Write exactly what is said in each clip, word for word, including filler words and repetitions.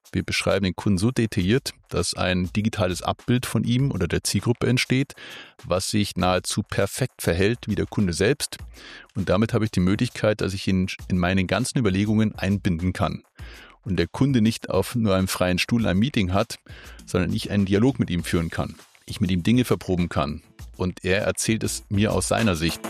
Wir beschreiben den Kunden so detailliert, dass ein digitales Abbild von ihm oder der Zielgruppe entsteht, was sich nahezu perfekt verhält wie der Kunde selbst. Und damit habe ich die Möglichkeit, dass ich ihn in meinen ganzen Überlegungen einbinden kann. Und der Kunde nicht auf nur einem freien Stuhl ein Meeting hat, sondern ich einen Dialog mit ihm führen kann. Ich mit ihm Dinge verproben kann. Und er erzählt es mir aus seiner Sicht.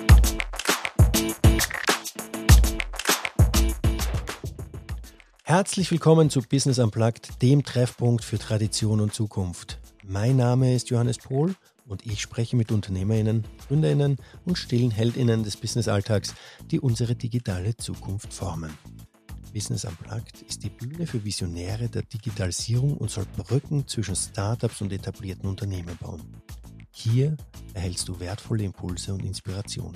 Herzlich willkommen zu Business Unplugged, dem Treffpunkt für Tradition und Zukunft. Mein Name ist Johannes Pohl und ich spreche mit UnternehmerInnen, GründerInnen und stillen HeldInnen des Businessalltags, die unsere digitale Zukunft formen. Business Unplugged ist die Bühne für Visionäre der Digitalisierung und soll Brücken zwischen Startups und etablierten Unternehmen bauen. Hier erhältst du wertvolle Impulse und Inspiration.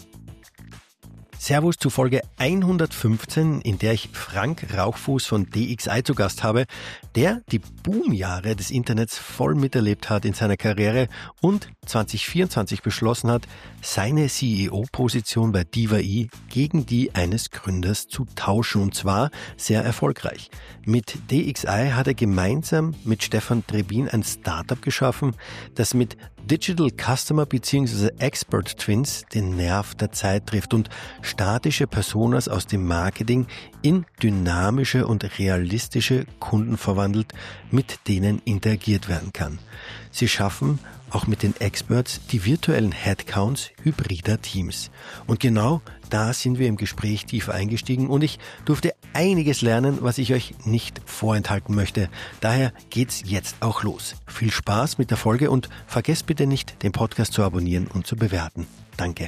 Servus zu Folge hundertfünfzehn, in der ich Frank Rauchfuß von D X I zu Gast habe, der die Boomjahre des Internets voll miterlebt hat in seiner Karriere und zwanzig vierundzwanzig beschlossen hat, seine C E O-Position bei Diva-E gegen die eines Gründers zu tauschen, und zwar sehr erfolgreich. Mit D X I hat er gemeinsam mit Stefan Trebin ein Startup geschaffen, das mit Digital Customer bzw. Expert Twins den Nerv der Zeit trifft und statische Personas aus dem Marketing in dynamische und realistische Kunden verwandelt, mit denen interagiert werden kann. Sie schaffen auch mit den Experts die virtuellen Headcounts hybrider Teams. Und genau da sind wir im Gespräch tiefer eingestiegen und ich durfte einiges lernen, was ich euch nicht vorenthalten möchte. Daher geht's jetzt auch los. Viel Spaß mit der Folge und vergesst bitte nicht, den Podcast zu abonnieren und zu bewerten. Danke.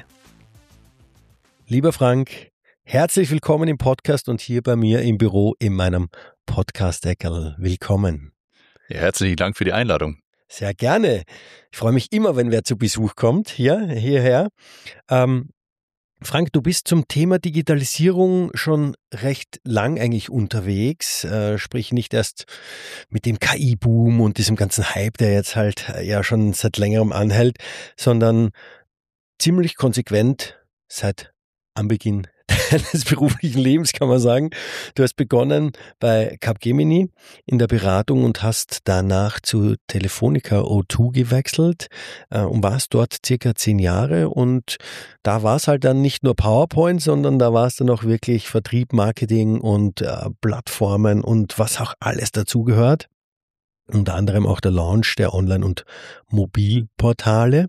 Lieber Frank, herzlich willkommen im Podcast und hier bei mir im Büro in meinem Podcast-Eckerl. Willkommen. Ja, herzlichen Dank für die Einladung. Sehr gerne. Ich freue mich immer, wenn wer zu Besuch kommt, hier, hierher. Ähm, Frank, du bist zum Thema Digitalisierung schon recht lang eigentlich unterwegs, äh, sprich nicht erst mit dem K I-Boom und diesem ganzen Hype, der jetzt halt ja schon seit längerem anhält, sondern ziemlich konsequent seit Anbeginn deines beruflichen Lebens, kann man sagen. Du hast begonnen bei Capgemini in der Beratung und hast danach zu Telefonica O zwei gewechselt äh, und warst dort circa zehn Jahre, und da war es halt dann nicht nur PowerPoint, sondern da war es dann auch wirklich Vertrieb, Marketing und äh, Plattformen und was auch alles dazugehört. Unter anderem auch der Launch der Online- und Mobilportale.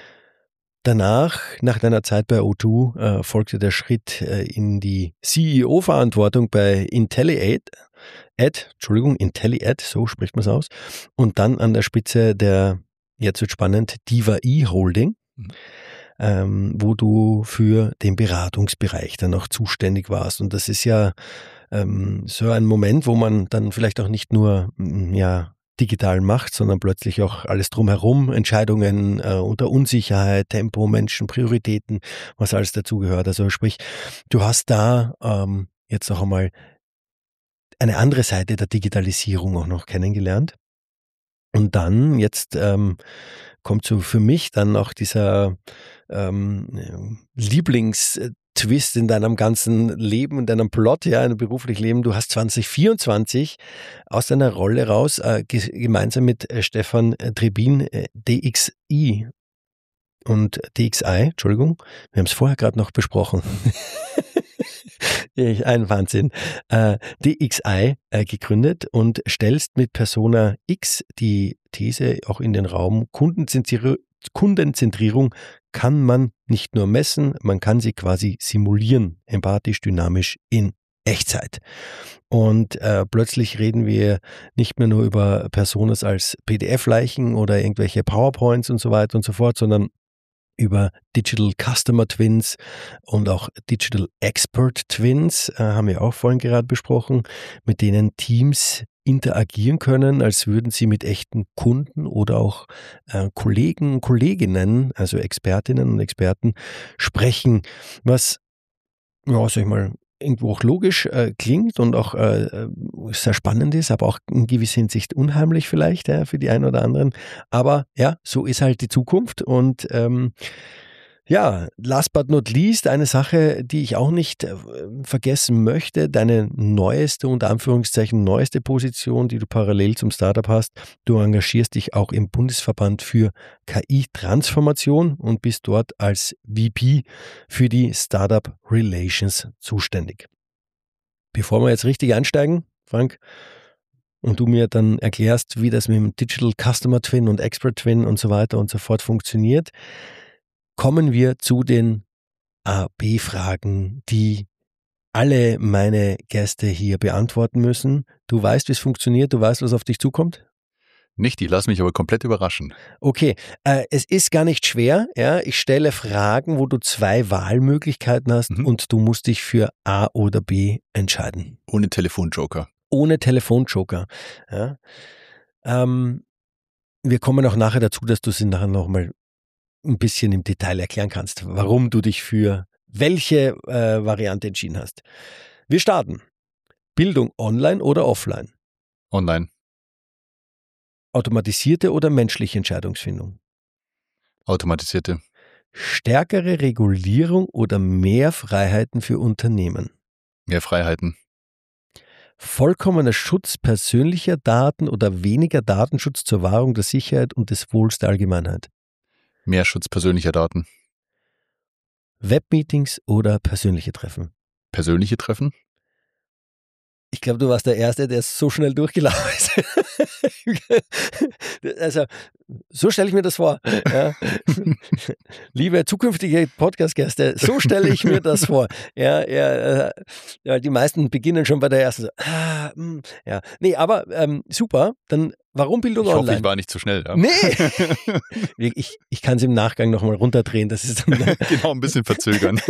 Danach, nach deiner Zeit bei O zwei, äh, folgte der Schritt äh, in die C E O-Verantwortung bei IntelliAd, Ad, Entschuldigung, IntelliAd, so spricht man es aus, und dann an der Spitze der, jetzt wird spannend, Diva-E Holding, mhm. ähm, wo du für den Beratungsbereich dann auch zuständig warst. Und das ist ja ähm, so ein Moment, wo man dann vielleicht auch nicht nur, ja, digital macht, sondern plötzlich auch alles drumherum, Entscheidungen äh, unter Unsicherheit, Tempo, Menschen, Prioritäten, was alles dazugehört. Also sprich, du hast da ähm, jetzt noch einmal eine andere Seite der Digitalisierung auch noch kennengelernt. Und dann, jetzt ähm, kommt so für mich dann auch dieser ähm, Lieblingstwist in deinem ganzen Leben, in deinem Plot, ja, in deinem beruflichen Leben. Du hast zwanzig vierundzwanzig aus deiner Rolle raus, äh, ge- gemeinsam mit äh, Stefan Trebin äh, D X I und D X I, Entschuldigung, wir haben es vorher gerade noch besprochen. Ein Wahnsinn. Äh, D X I äh, gegründet und stellst mit Persona X die These auch in den Raum: Kundenzentrierung, Kundenzentrierung kann man nicht nur messen, man kann sie quasi simulieren, empathisch, dynamisch in Echtzeit. Und äh, plötzlich reden wir nicht mehr nur über Personas als P D F-Leichen oder irgendwelche PowerPoints und so weiter und so fort, sondern über Digital Customer Twins und auch Digital Expert Twins, äh, haben wir auch vorhin gerade besprochen, mit denen Teams interagieren können, als würden sie mit echten Kunden oder auch äh, Kollegen und Kolleginnen, also Expertinnen und Experten, sprechen, was, ja, sag ich mal, irgendwo auch logisch äh, klingt und auch äh, sehr spannend ist, aber auch in gewisser Hinsicht unheimlich vielleicht, ja, für die einen oder anderen. Aber ja, so ist halt die Zukunft. Und ähm, Ja, last but not least, eine Sache, die ich auch nicht äh, vergessen möchte, deine neueste, unter Anführungszeichen, neueste Position, die du parallel zum Startup hast. Du engagierst dich auch im Bundesverband für K I-Transformation und bist dort als V P für die Startup Relations zuständig. Bevor wir jetzt richtig einsteigen, Frank, und du mir dann erklärst, wie das mit dem Digital Customer Twin und Expert Twin und so weiter und so fort funktioniert, kommen wir zu den A B-Fragen, die alle meine Gäste hier beantworten müssen. Du weißt, wie es funktioniert, du weißt, was auf dich zukommt? Nicht, ich lasse mich aber komplett überraschen. Okay, äh, es ist gar nicht schwer. Ja? Ich stelle Fragen, wo du zwei Wahlmöglichkeiten hast mhm. und du musst dich für A oder B entscheiden. Ohne Telefonjoker. Ohne Telefonjoker. Ja? Ähm, wir kommen auch nachher dazu, dass du es nachher nochmal ein bisschen im Detail erklären kannst, warum du dich für welche äh, Variante entschieden hast. Wir starten. Bildung online oder offline? Online. Automatisierte oder menschliche Entscheidungsfindung? Automatisierte. Stärkere Regulierung oder mehr Freiheiten für Unternehmen? Mehr Freiheiten. Vollkommener Schutz persönlicher Daten oder weniger Datenschutz zur Wahrung der Sicherheit und des Wohls der Allgemeinheit? Mehr Schutz persönlicher Daten. Webmeetings oder persönliche Treffen? Persönliche Treffen? Ich glaube, du warst der Erste, der so schnell durchgelaufen ist. Also, so stelle ich mir das vor. Ja. Liebe zukünftige Podcast-Gäste, so stelle ich mir das vor. Ja, ja, ja, die meisten beginnen schon bei der ersten. So, ah, mh, ja. Nee, aber ähm, super. Dann, warum Bildung ich online? Ich hoffe, ich war nicht zu schnell. Ja? Nee. ich ich kann es im Nachgang nochmal runterdrehen. Das ist dann genau, ein bisschen verzögern.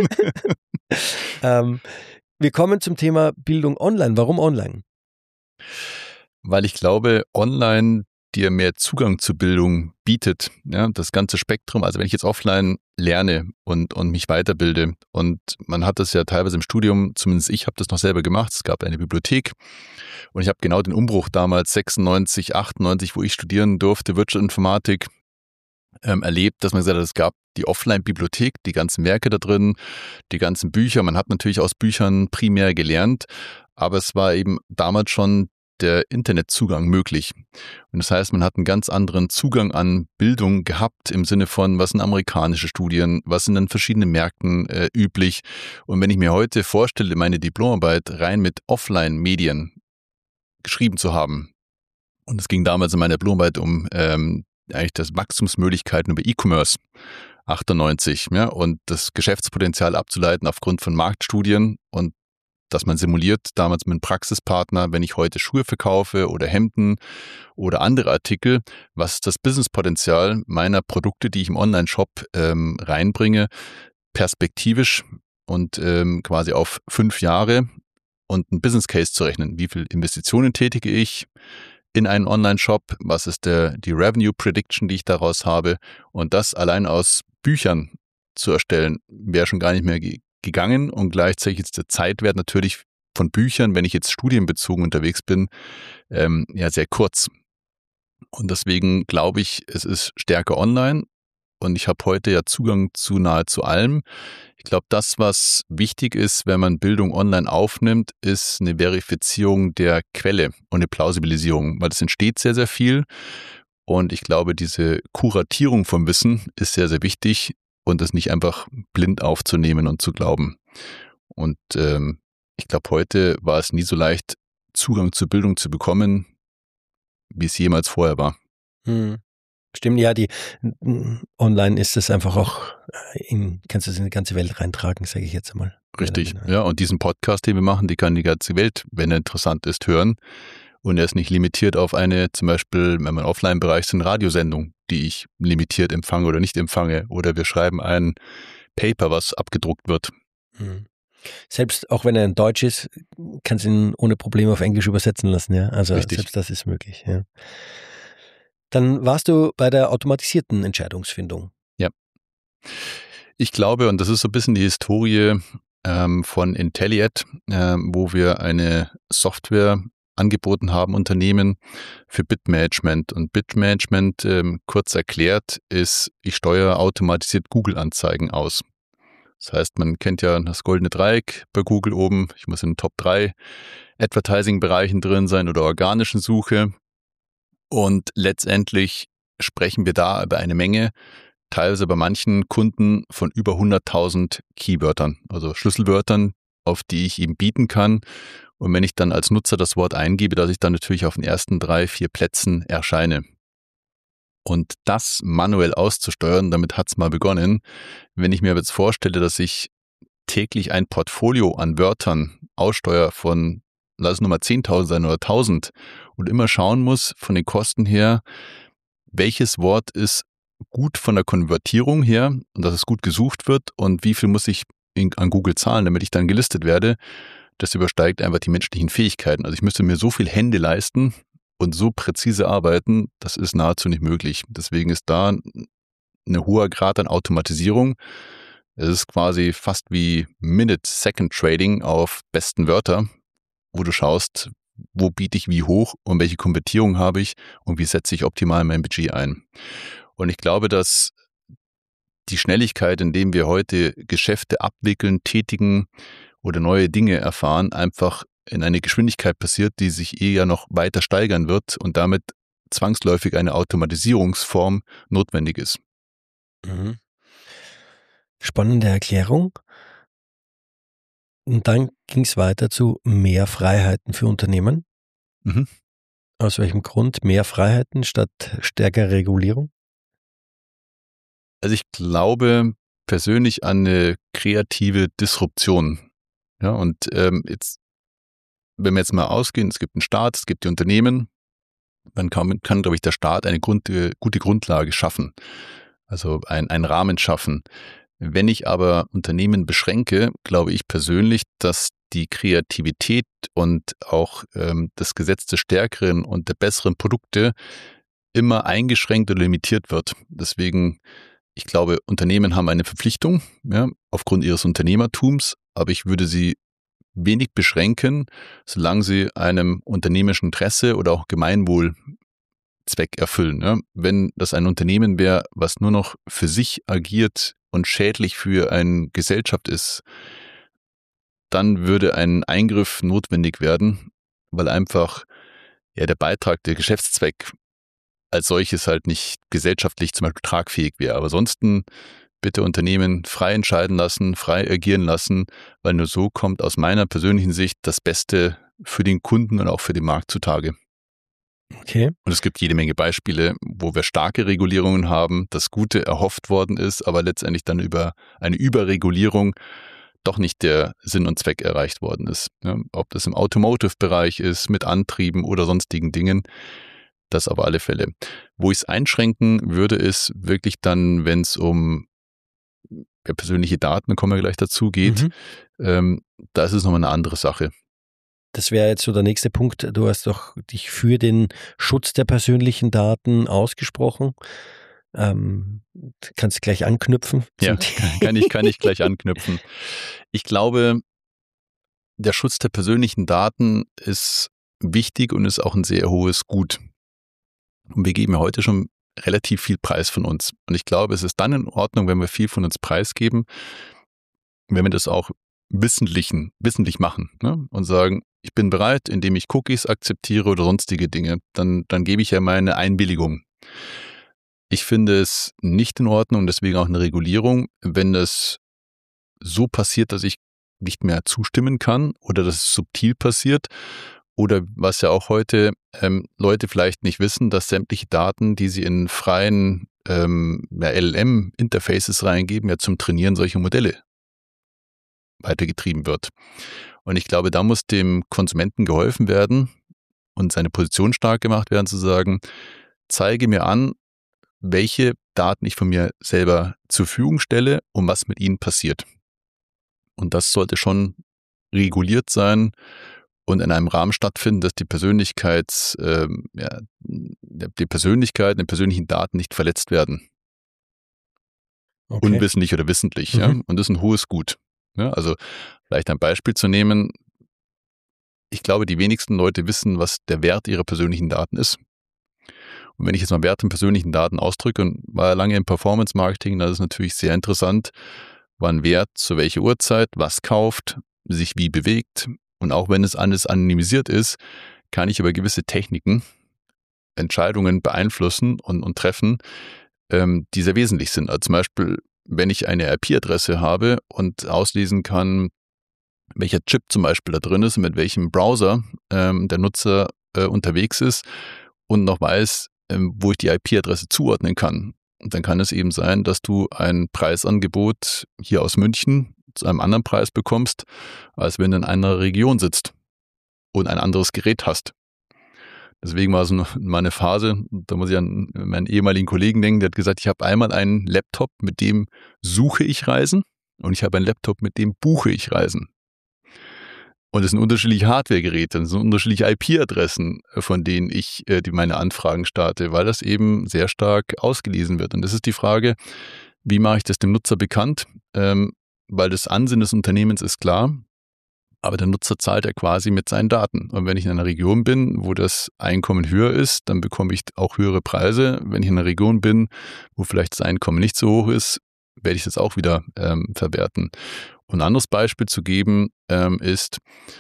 ähm, Wir kommen zum Thema Bildung online. Warum online? Weil ich glaube, online dir mehr Zugang zu Bildung bietet. Ja, das ganze Spektrum. Also wenn ich jetzt offline lerne und, und mich weiterbilde und man hat das ja teilweise im Studium, zumindest ich habe das noch selber gemacht, es gab eine Bibliothek und ich habe genau den Umbruch damals sechsundneunzig, achtundneunzig, wo ich studieren durfte, Wirtschaftsinformatik, Ähm, erlebt, dass man gesagt hat, es gab die Offline-Bibliothek, die ganzen Werke da drin, die ganzen Bücher. Man hat natürlich aus Büchern primär gelernt, aber es war eben damals schon der Internetzugang möglich. Und das heißt, man hat einen ganz anderen Zugang an Bildung gehabt im Sinne von, was sind amerikanische Studien, was sind in verschiedenen Märkten äh, üblich. Und wenn ich mir heute vorstelle, meine Diplomarbeit rein mit Offline-Medien geschrieben zu haben, und es ging damals in meiner Diplomarbeit um ähm, eigentlich das Wachstumsmöglichkeiten über E-Commerce, achtundneunzig, ja, und das Geschäftspotenzial abzuleiten aufgrund von Marktstudien und dass man simuliert, damals mit einem Praxispartner, wenn ich heute Schuhe verkaufe oder Hemden oder andere Artikel, was ist das Businesspotenzial meiner Produkte, die ich im Online-Shop ähm, reinbringe, perspektivisch und ähm, quasi auf fünf Jahre und einen Business Case zu rechnen. Wie viel Investitionen tätige ich in einen Online-Shop? Was ist der, die Revenue Prediction, die ich daraus habe? Und das allein aus Büchern zu erstellen, wäre schon gar nicht mehr ge- gegangen. Und gleichzeitig ist der Zeitwert natürlich von Büchern, wenn ich jetzt studienbezogen unterwegs bin, ähm, ja sehr kurz. Und deswegen glaube ich, es ist stärker online. Und ich habe heute ja Zugang zu nahezu allem. Ich glaube, das, was wichtig ist, wenn man Bildung online aufnimmt, ist eine Verifizierung der Quelle und eine Plausibilisierung, weil es entsteht sehr, sehr viel. Und ich glaube, diese Kuratierung vom Wissen ist sehr, sehr wichtig und das nicht einfach blind aufzunehmen und zu glauben. Und ähm, ich glaube, heute war es nie so leicht, Zugang zur Bildung zu bekommen, wie es jemals vorher war. Hm. Stimmt, ja, die online ist es einfach auch, in, kannst du es in die ganze Welt reintragen, sage ich jetzt einmal. Richtig, ja, und diesen Podcast, den wir machen, die kann die ganze Welt, wenn er interessant ist, hören. Und er ist nicht limitiert auf eine, zum Beispiel, wenn man im Offline-Bereich sind, Radiosendung, die ich limitiert empfange oder nicht empfange. Oder wir schreiben ein Paper, was abgedruckt wird. Hm. Selbst auch wenn er in Deutsch ist, kannst du ihn ohne Probleme auf Englisch übersetzen lassen, ja. Also Richtig. Selbst das ist möglich, ja. Dann warst du bei der automatisierten Entscheidungsfindung. Ja. Ich glaube, und das ist so ein bisschen die Historie ähm, von Intelliad, äh, wo wir eine Software angeboten haben, Unternehmen für Bid-Management. Und Bid-Management, ähm, kurz erklärt, ist, ich steuere automatisiert Google-Anzeigen aus. Das heißt, man kennt ja das goldene Dreieck bei Google oben. Ich muss in den Top drei Advertising-Bereichen drin sein oder organischen Suche. Und letztendlich sprechen wir da über eine Menge, teilweise bei manchen Kunden von über hunderttausend Keywörtern, also Schlüsselwörtern, auf die ich ihm bieten kann. Und wenn ich dann als Nutzer das Wort eingebe, dass ich dann natürlich auf den ersten drei, vier Plätzen erscheine. Und das manuell auszusteuern, damit hat's mal begonnen. Wenn ich mir jetzt vorstelle, dass ich täglich ein Portfolio an Wörtern aussteuere von, lass es nur mal zehntausend sein oder tausend und immer schauen muss von den Kosten her, welches Wort ist gut von der Konvertierung her und dass es gut gesucht wird und wie viel muss ich in, an Google zahlen, damit ich dann gelistet werde, das übersteigt einfach die menschlichen Fähigkeiten. Also ich müsste mir so viel Hände leisten und so präzise arbeiten, das ist nahezu nicht möglich. Deswegen ist da ein hoher Grad an Automatisierung. Es ist quasi fast wie Minute-Second-Trading auf besten Wörter, wo du schaust, wo biete ich wie hoch und welche Konvertierung habe ich und wie setze ich optimal mein Budget ein. Und ich glaube, dass die Schnelligkeit, in dem wir heute Geschäfte abwickeln, tätigen oder neue Dinge erfahren, einfach in eine Geschwindigkeit passiert, die sich eh ja noch weiter steigern wird und damit zwangsläufig eine Automatisierungsform notwendig ist. Mhm. Spannende Erklärung. Und dann ging es weiter zu mehr Freiheiten für Unternehmen. Mhm. Aus welchem Grund mehr Freiheiten statt stärkerer Regulierung? Also ich glaube persönlich an eine kreative Disruption. Ja, und ähm, jetzt, wenn wir jetzt mal ausgehen, es gibt einen Staat, es gibt die Unternehmen, dann kann, kann glaube ich, der Staat eine Grund, äh, gute Grundlage schaffen, also ein, einen Rahmen schaffen. Wenn ich aber Unternehmen beschränke, glaube ich persönlich, dass die Kreativität und auch ähm, das Gesetz des Stärkeren und der besseren Produkte immer eingeschränkt oder limitiert wird. Deswegen, ich glaube, Unternehmen haben eine Verpflichtung, ja, aufgrund ihres Unternehmertums, aber ich würde sie wenig beschränken, solange sie einem unternehmerischen Interesse oder auch Gemeinwohlzweck erfüllen. Ja. Wenn das ein Unternehmen wäre, was nur noch für sich agiert und schädlich für eine Gesellschaft ist, dann würde ein Eingriff notwendig werden, weil einfach ja der Beitrag, der Geschäftszweck als solches halt nicht gesellschaftlich zum Beispiel tragfähig wäre. Aber ansonsten bitte Unternehmen frei entscheiden lassen, frei agieren lassen, weil nur so kommt aus meiner persönlichen Sicht das Beste für den Kunden und auch für den Markt zutage. Okay. Und es gibt jede Menge Beispiele, wo wir starke Regulierungen haben, das Gute erhofft worden ist, aber letztendlich dann über eine Überregulierung doch nicht der Sinn und Zweck erreicht worden ist. Ja, ob das im Automotive-Bereich ist, mit Antrieben oder sonstigen Dingen, das auf alle Fälle. Wo ich es einschränken würde, ist wirklich dann, wenn es um ja, persönliche Daten, kommen wir gleich dazu, geht, Mhm. ähm, da ist es nochmal eine andere Sache. Das wäre jetzt so der nächste Punkt. Du hast doch dich für den Schutz der persönlichen Daten ausgesprochen. Ähm, kannst du gleich anknüpfen? Ja, zum kann, kann, ich, kann ich gleich anknüpfen. Ich glaube, der Schutz der persönlichen Daten ist wichtig und ist auch ein sehr hohes Gut. Und wir geben ja heute schon relativ viel Preis von uns. Und ich glaube, es ist dann in Ordnung, wenn wir viel von uns preisgeben, wenn wir das auch wissentlichen, wissentlich machen, ne? Und sagen, ich bin bereit, indem ich Cookies akzeptiere oder sonstige Dinge, dann, dann gebe ich ja meine Einwilligung. Ich finde es nicht in Ordnung, deswegen auch eine Regulierung, wenn es so passiert, dass ich nicht mehr zustimmen kann oder dass es subtil passiert oder was ja auch heute ähm, Leute vielleicht nicht wissen, dass sämtliche Daten, die sie in freien ähm, ja, L L M-Interfaces reingeben, ja zum Trainieren solcher Modelle weitergetrieben wird. Und ich glaube, da muss dem Konsumenten geholfen werden und seine Position stark gemacht werden, zu sagen, zeige mir an, welche Daten ich von mir selber zur Verfügung stelle und was mit ihnen passiert. Und das sollte schon reguliert sein und in einem Rahmen stattfinden, dass die Persönlichkeits, äh, ja, die Persönlichkeit, die persönlichen Daten nicht verletzt werden. Okay. Unwissentlich oder wissentlich. Mhm. Ja? Und das ist ein hohes Gut. Ja? Also vielleicht ein Beispiel zu nehmen. ich glaube, die wenigsten Leute wissen, was der Wert ihrer persönlichen Daten ist. Und wenn ich jetzt mal Wert in persönlichen Daten ausdrücke und war ja lange im Performance-Marketing, dann ist es natürlich sehr interessant, wann Wert zu welcher Uhrzeit, was kauft, sich wie bewegt. Und auch wenn es alles anonymisiert ist, kann ich über gewisse Techniken Entscheidungen beeinflussen und, und treffen, ähm, die sehr wesentlich sind. Also zum Beispiel, wenn ich eine I P-Adresse habe und auslesen kann, welcher Chip zum Beispiel da drin ist und mit welchem Browser ähm, der Nutzer äh, unterwegs ist und noch weiß, ähm, wo ich die I P-Adresse zuordnen kann. Und dann kann es eben sein, dass du ein Preisangebot hier aus München zu einem anderen Preis bekommst, als wenn du in einer Region sitzt und ein anderes Gerät hast. Deswegen war es mal eine Phase, da muss ich an meinen ehemaligen Kollegen denken, der hat gesagt, ich habe einmal einen Laptop, mit dem suche ich Reisen und ich habe einen Laptop, mit dem buche ich Reisen. Und es sind unterschiedliche Hardware-Geräte, es sind unterschiedliche I P-Adressen, von denen ich äh, die meine Anfragen starte, weil das eben sehr stark ausgelesen wird. Und das ist die Frage, wie mache ich das dem Nutzer bekannt? Ähm, weil das Ansinnen des Unternehmens ist klar, aber der Nutzer zahlt ja quasi mit seinen Daten. Und wenn ich in einer Region bin, wo das Einkommen höher ist, dann bekomme ich auch höhere Preise. Wenn ich in einer Region bin, wo vielleicht das Einkommen nicht so hoch ist, werde ich das auch wieder ähm, verwerten. Und ein anderes Beispiel zu geben ähm, ist,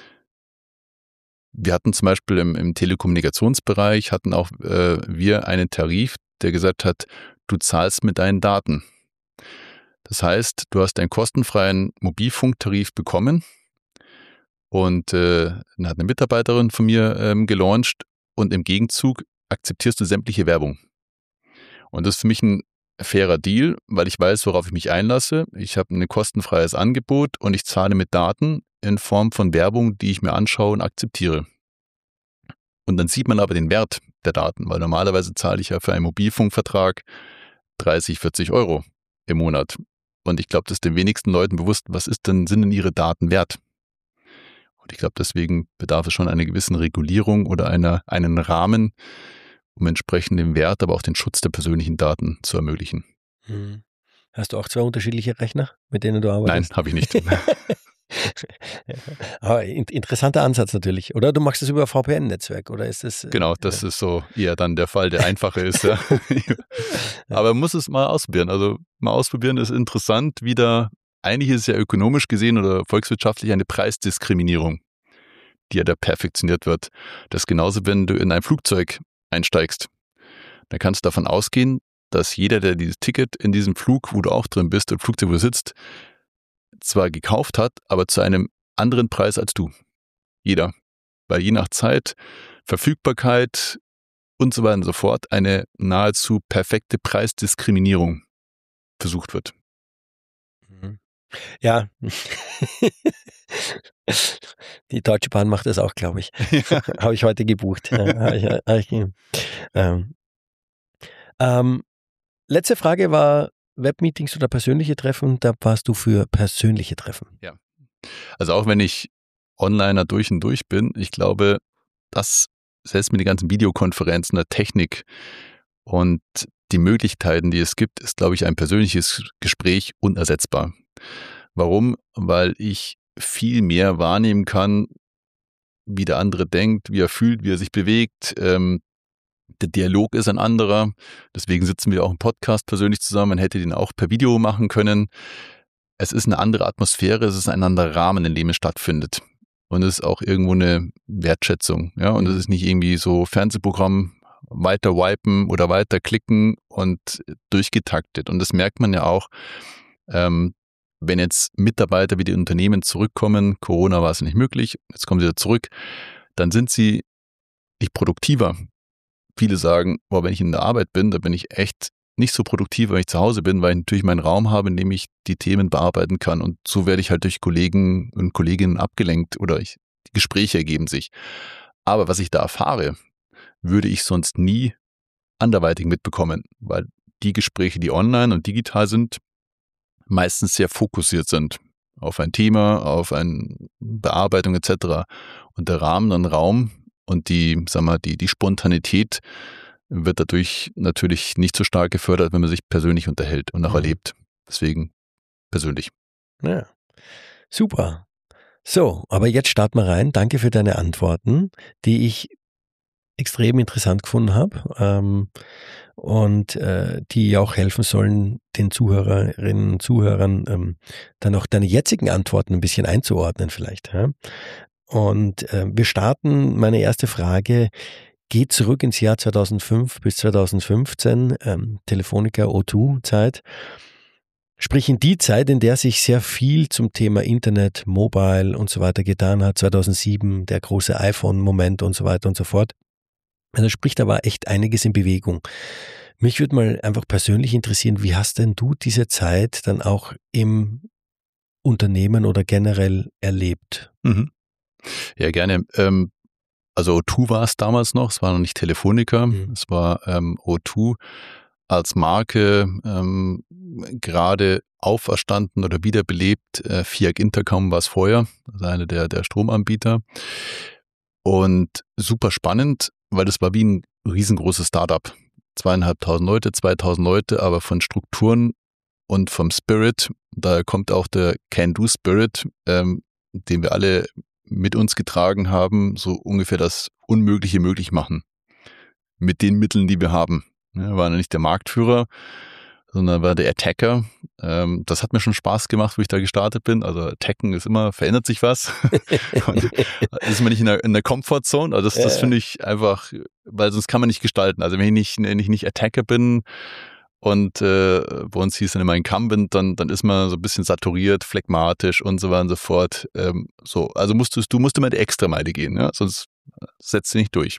wir hatten zum Beispiel im, im Telekommunikationsbereich, hatten auch äh, wir einen Tarif, der gesagt hat, du zahlst mit deinen Daten. Das heißt, du hast einen kostenfreien Mobilfunktarif bekommen und äh, dann hat eine Mitarbeiterin von mir ähm, gelauncht und im Gegenzug akzeptierst du sämtliche Werbung. Und das ist für mich ein fairer Deal, weil ich weiß, worauf ich mich einlasse. Ich habe ein kostenfreies Angebot und ich zahle mit Daten in Form von Werbung, die ich mir anschaue und akzeptiere. Und dann sieht man aber den Wert der Daten, weil normalerweise zahle ich ja für einen Mobilfunkvertrag dreißig, vierzig Euro im Monat. Und ich glaube, das ist den wenigsten Leuten bewusst, was ist denn, sind denn ihre Daten wert? Und ich glaube, deswegen bedarf es schon einer gewissen Regulierung oder einer, einen Rahmen, um entsprechend den Wert, aber auch den Schutz der persönlichen Daten zu ermöglichen. Hm. Hast du auch zwei unterschiedliche Rechner, mit denen du arbeitest? Nein, habe ich nicht. Aber interessanter Ansatz natürlich, oder? Du machst das über V P N-Netzwerk, oder ist das? Genau, das äh, ist so eher dann der Fall, der einfache ist. Ja. Aber man muss es mal ausprobieren. Also mal ausprobieren ist interessant, wie da, eigentlich ist es ja ökonomisch gesehen oder volkswirtschaftlich eine Preisdiskriminierung, die ja da perfektioniert wird. Das ist genauso, wenn du in ein Flugzeug einsteigst. Dann kannst du davon ausgehen, dass jeder, der dieses Ticket in diesem Flug, wo du auch drin bist, im Flugzeug, wo du sitzt, zwar gekauft hat, aber zu einem anderen Preis als du. Jeder. Weil je nach Zeit, Verfügbarkeit und so weiter und so fort eine nahezu perfekte Preisdiskriminierung versucht wird. Ja. Die Deutsche Bahn macht das auch, glaube ich. Ja. Habe ich heute gebucht. ähm. Ähm, letzte Frage war Webmeetings oder persönliche Treffen. Da warst du für persönliche Treffen. Ja. Also auch wenn ich Onliner durch und durch bin, ich glaube, dass selbst mit den ganzen Videokonferenzen, der Technik und die Möglichkeiten, die es gibt, ist, glaube ich, ein persönliches Gespräch unersetzbar. Warum? Weil ich viel mehr wahrnehmen kann, wie der andere denkt, wie er fühlt, wie er sich bewegt. Ähm, der Dialog ist ein anderer. Deswegen sitzen wir auch im Podcast persönlich zusammen. Man hätte den auch per Video machen können. Es ist eine andere Atmosphäre, es ist ein anderer Rahmen, in dem es stattfindet. Und es ist auch irgendwo eine Wertschätzung. Ja? Und es ist nicht irgendwie so Fernsehprogramm, weiter wipen oder weiter klicken und durchgetaktet. Und das merkt man ja auch, ähm, wenn jetzt Mitarbeiter wie die Unternehmen zurückkommen, Corona war es nicht möglich, jetzt kommen sie wieder zurück, dann sind sie nicht produktiver. Viele sagen, boah, wenn ich in der Arbeit bin, da bin ich echt nicht so produktiv, wenn ich zu Hause bin, weil ich natürlich meinen Raum habe, in dem ich die Themen bearbeiten kann. Und so werde ich halt durch Kollegen und Kolleginnen abgelenkt oder ich, die Gespräche ergeben sich. Aber was ich da erfahre, würde ich sonst nie anderweitig mitbekommen, weil die Gespräche, die online und digital sind, meistens sehr fokussiert sind auf ein Thema, auf eine Bearbeitung et cetera. Und der Rahmen und Raum und die, sag mal, die, die Spontanität wird dadurch natürlich nicht so stark gefördert, wenn man sich persönlich unterhält und auch mhm. erlebt. Deswegen persönlich. Ja, super. So, aber jetzt starten wir rein. Danke für deine Antworten, die ich extrem interessant gefunden habe ähm, und äh, die auch helfen sollen, den Zuhörerinnen und Zuhörern ähm, dann auch deine jetzigen Antworten ein bisschen einzuordnen vielleicht. Ja? Und äh, wir starten, meine erste Frage geht zurück ins Jahr zweitausendfünf bis zweitausendfünfzehn, ähm, Telefonica O zwei Zeit. Sprich in die Zeit, in der sich sehr viel zum Thema Internet, Mobile und so weiter getan hat, zweitausendsieben, der große iPhone-Moment und so weiter und so fort. Also sprich, da war echt einiges in Bewegung. Mich würde mal einfach persönlich interessieren, wie hast denn du diese Zeit dann auch im Unternehmen oder generell erlebt? Mhm. Ja, gerne. Ähm, also O zwei war es damals noch, es war noch nicht Telefonica, mhm. es war ähm, O zwei als Marke ähm, gerade auferstanden oder wiederbelebt. Äh, Fiat Intercom war es vorher, also einer der, der Stromanbieter. Und super spannend, weil das war wie ein riesengroßes Startup. Zweieinhalbtausend Leute, zweitausend Leute, aber von Strukturen und vom Spirit, da kommt auch der Can-Do-Spirit, ähm, den wir alle mit uns getragen haben, so ungefähr das Unmögliche möglich machen. Mit den Mitteln, die wir haben. Ja, war nicht der Marktführer, sondern war der Attacker. Ähm, das hat mir schon Spaß gemacht, wo ich da gestartet bin. Also Attacken ist immer, verändert sich was. Und ist man nicht in der, in der Comfortzone. Also das, das finde ich einfach, weil sonst kann man nicht gestalten. Also wenn ich nicht, wenn ich nicht Attacker bin und äh, bei uns hieß dann immer Incumbent, dann, dann ist man so ein bisschen saturiert, phlegmatisch und so weiter und so fort. Ähm, so, also musst du, du musst immer die Extrameile gehen, ja? Sonst setzt du nicht durch.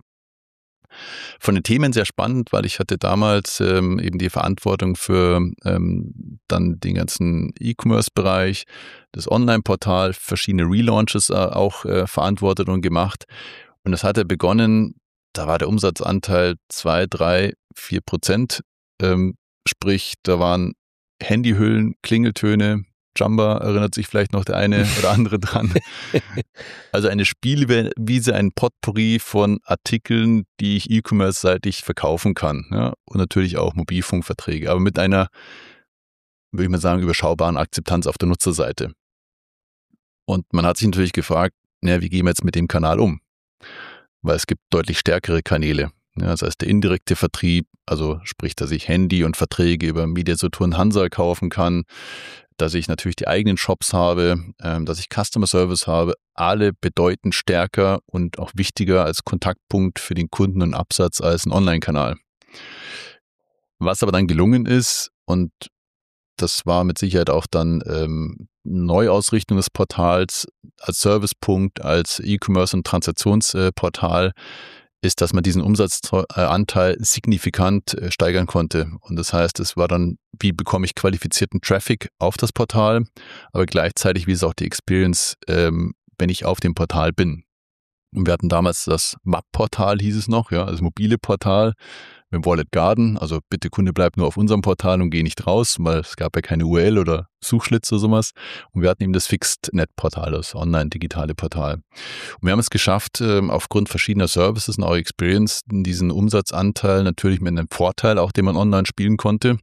Von den Themen sehr spannend, weil ich hatte damals ähm, eben die Verantwortung für ähm, dann den ganzen E-Commerce-Bereich, das Online-Portal, verschiedene Relaunches äh, auch äh, verantwortet und gemacht. Und das hatte begonnen, da war der Umsatzanteil zwei, drei, vier Prozent. Ähm, sprich, da waren Handyhüllen, Klingeltöne, Jumba, erinnert sich vielleicht noch der eine oder andere dran. Also eine Spielwiese, ein Potpourri von Artikeln, die ich E-Commerce-seitig verkaufen kann. Ja? Und natürlich auch Mobilfunkverträge, aber mit einer, würde ich mal sagen, überschaubaren Akzeptanz auf der Nutzerseite. Und man hat sich natürlich gefragt, naja, wie gehen wir jetzt mit dem Kanal um? Weil es gibt deutlich stärkere Kanäle. Ja, das heißt, der indirekte Vertrieb, also sprich, dass ich Handy und Verträge über Mediasaturn Hansa kaufen kann, dass ich natürlich die eigenen Shops habe, ähm, dass ich Customer Service habe, alle bedeutend stärker und auch wichtiger als Kontaktpunkt für den Kunden und Absatz als ein Online-Kanal. Was aber dann gelungen ist, und das war mit Sicherheit auch dann ähm, Neuausrichtung des Portals als Servicepunkt, als E-Commerce- und Transaktionsportal, ist, dass man diesen Umsatzanteil signifikant steigern konnte. Und das heißt, es war dann, wie bekomme ich qualifizierten Traffic auf das Portal, aber gleichzeitig, wie ist auch die Experience, ähm, wenn ich auf dem Portal bin. Und wir hatten damals das M A P-Portal, hieß es noch, ja, also mobile Portal mit Wallet Garden. Also bitte Kunde, bleibt nur auf unserem Portal und geh nicht raus, weil es gab ja keine U R L oder Suchschlitz oder sowas. Und wir hatten eben das Fixed-Net-Portal, das online-digitale Portal. Und wir haben es geschafft, aufgrund verschiedener Services und auch Experience, diesen Umsatzanteil natürlich mit einem Vorteil, auch den man online spielen konnte,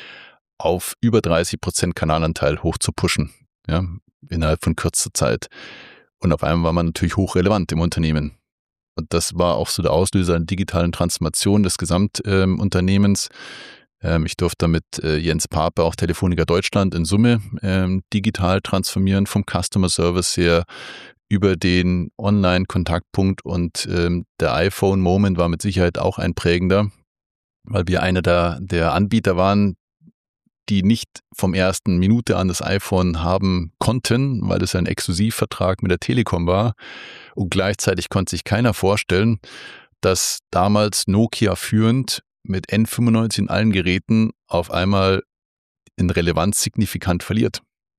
auf über dreißig Prozent Kanalanteil hoch zu pushen, ja, innerhalb von kürzester Zeit. Und auf einmal war man natürlich hochrelevant im Unternehmen. Und das war auch so der Auslöser einer digitalen Transformation des Gesamtunternehmens. Ähm, ich durfte mit äh, Jens Pape auch Telefonica Deutschland in Summe ähm, digital transformieren, vom Customer Service her über den Online-Kontaktpunkt, und ähm, der iPhone-Moment war mit Sicherheit auch ein prägender, weil wir einer der, der Anbieter waren, die nicht vom ersten Minute an das iPhone haben konnten, weil das ein Exklusivvertrag mit der Telekom war. Und gleichzeitig konnte sich keiner vorstellen, dass damals Nokia führend mit N fünfundneunzig in allen Geräten auf einmal in Relevanz signifikant verliert.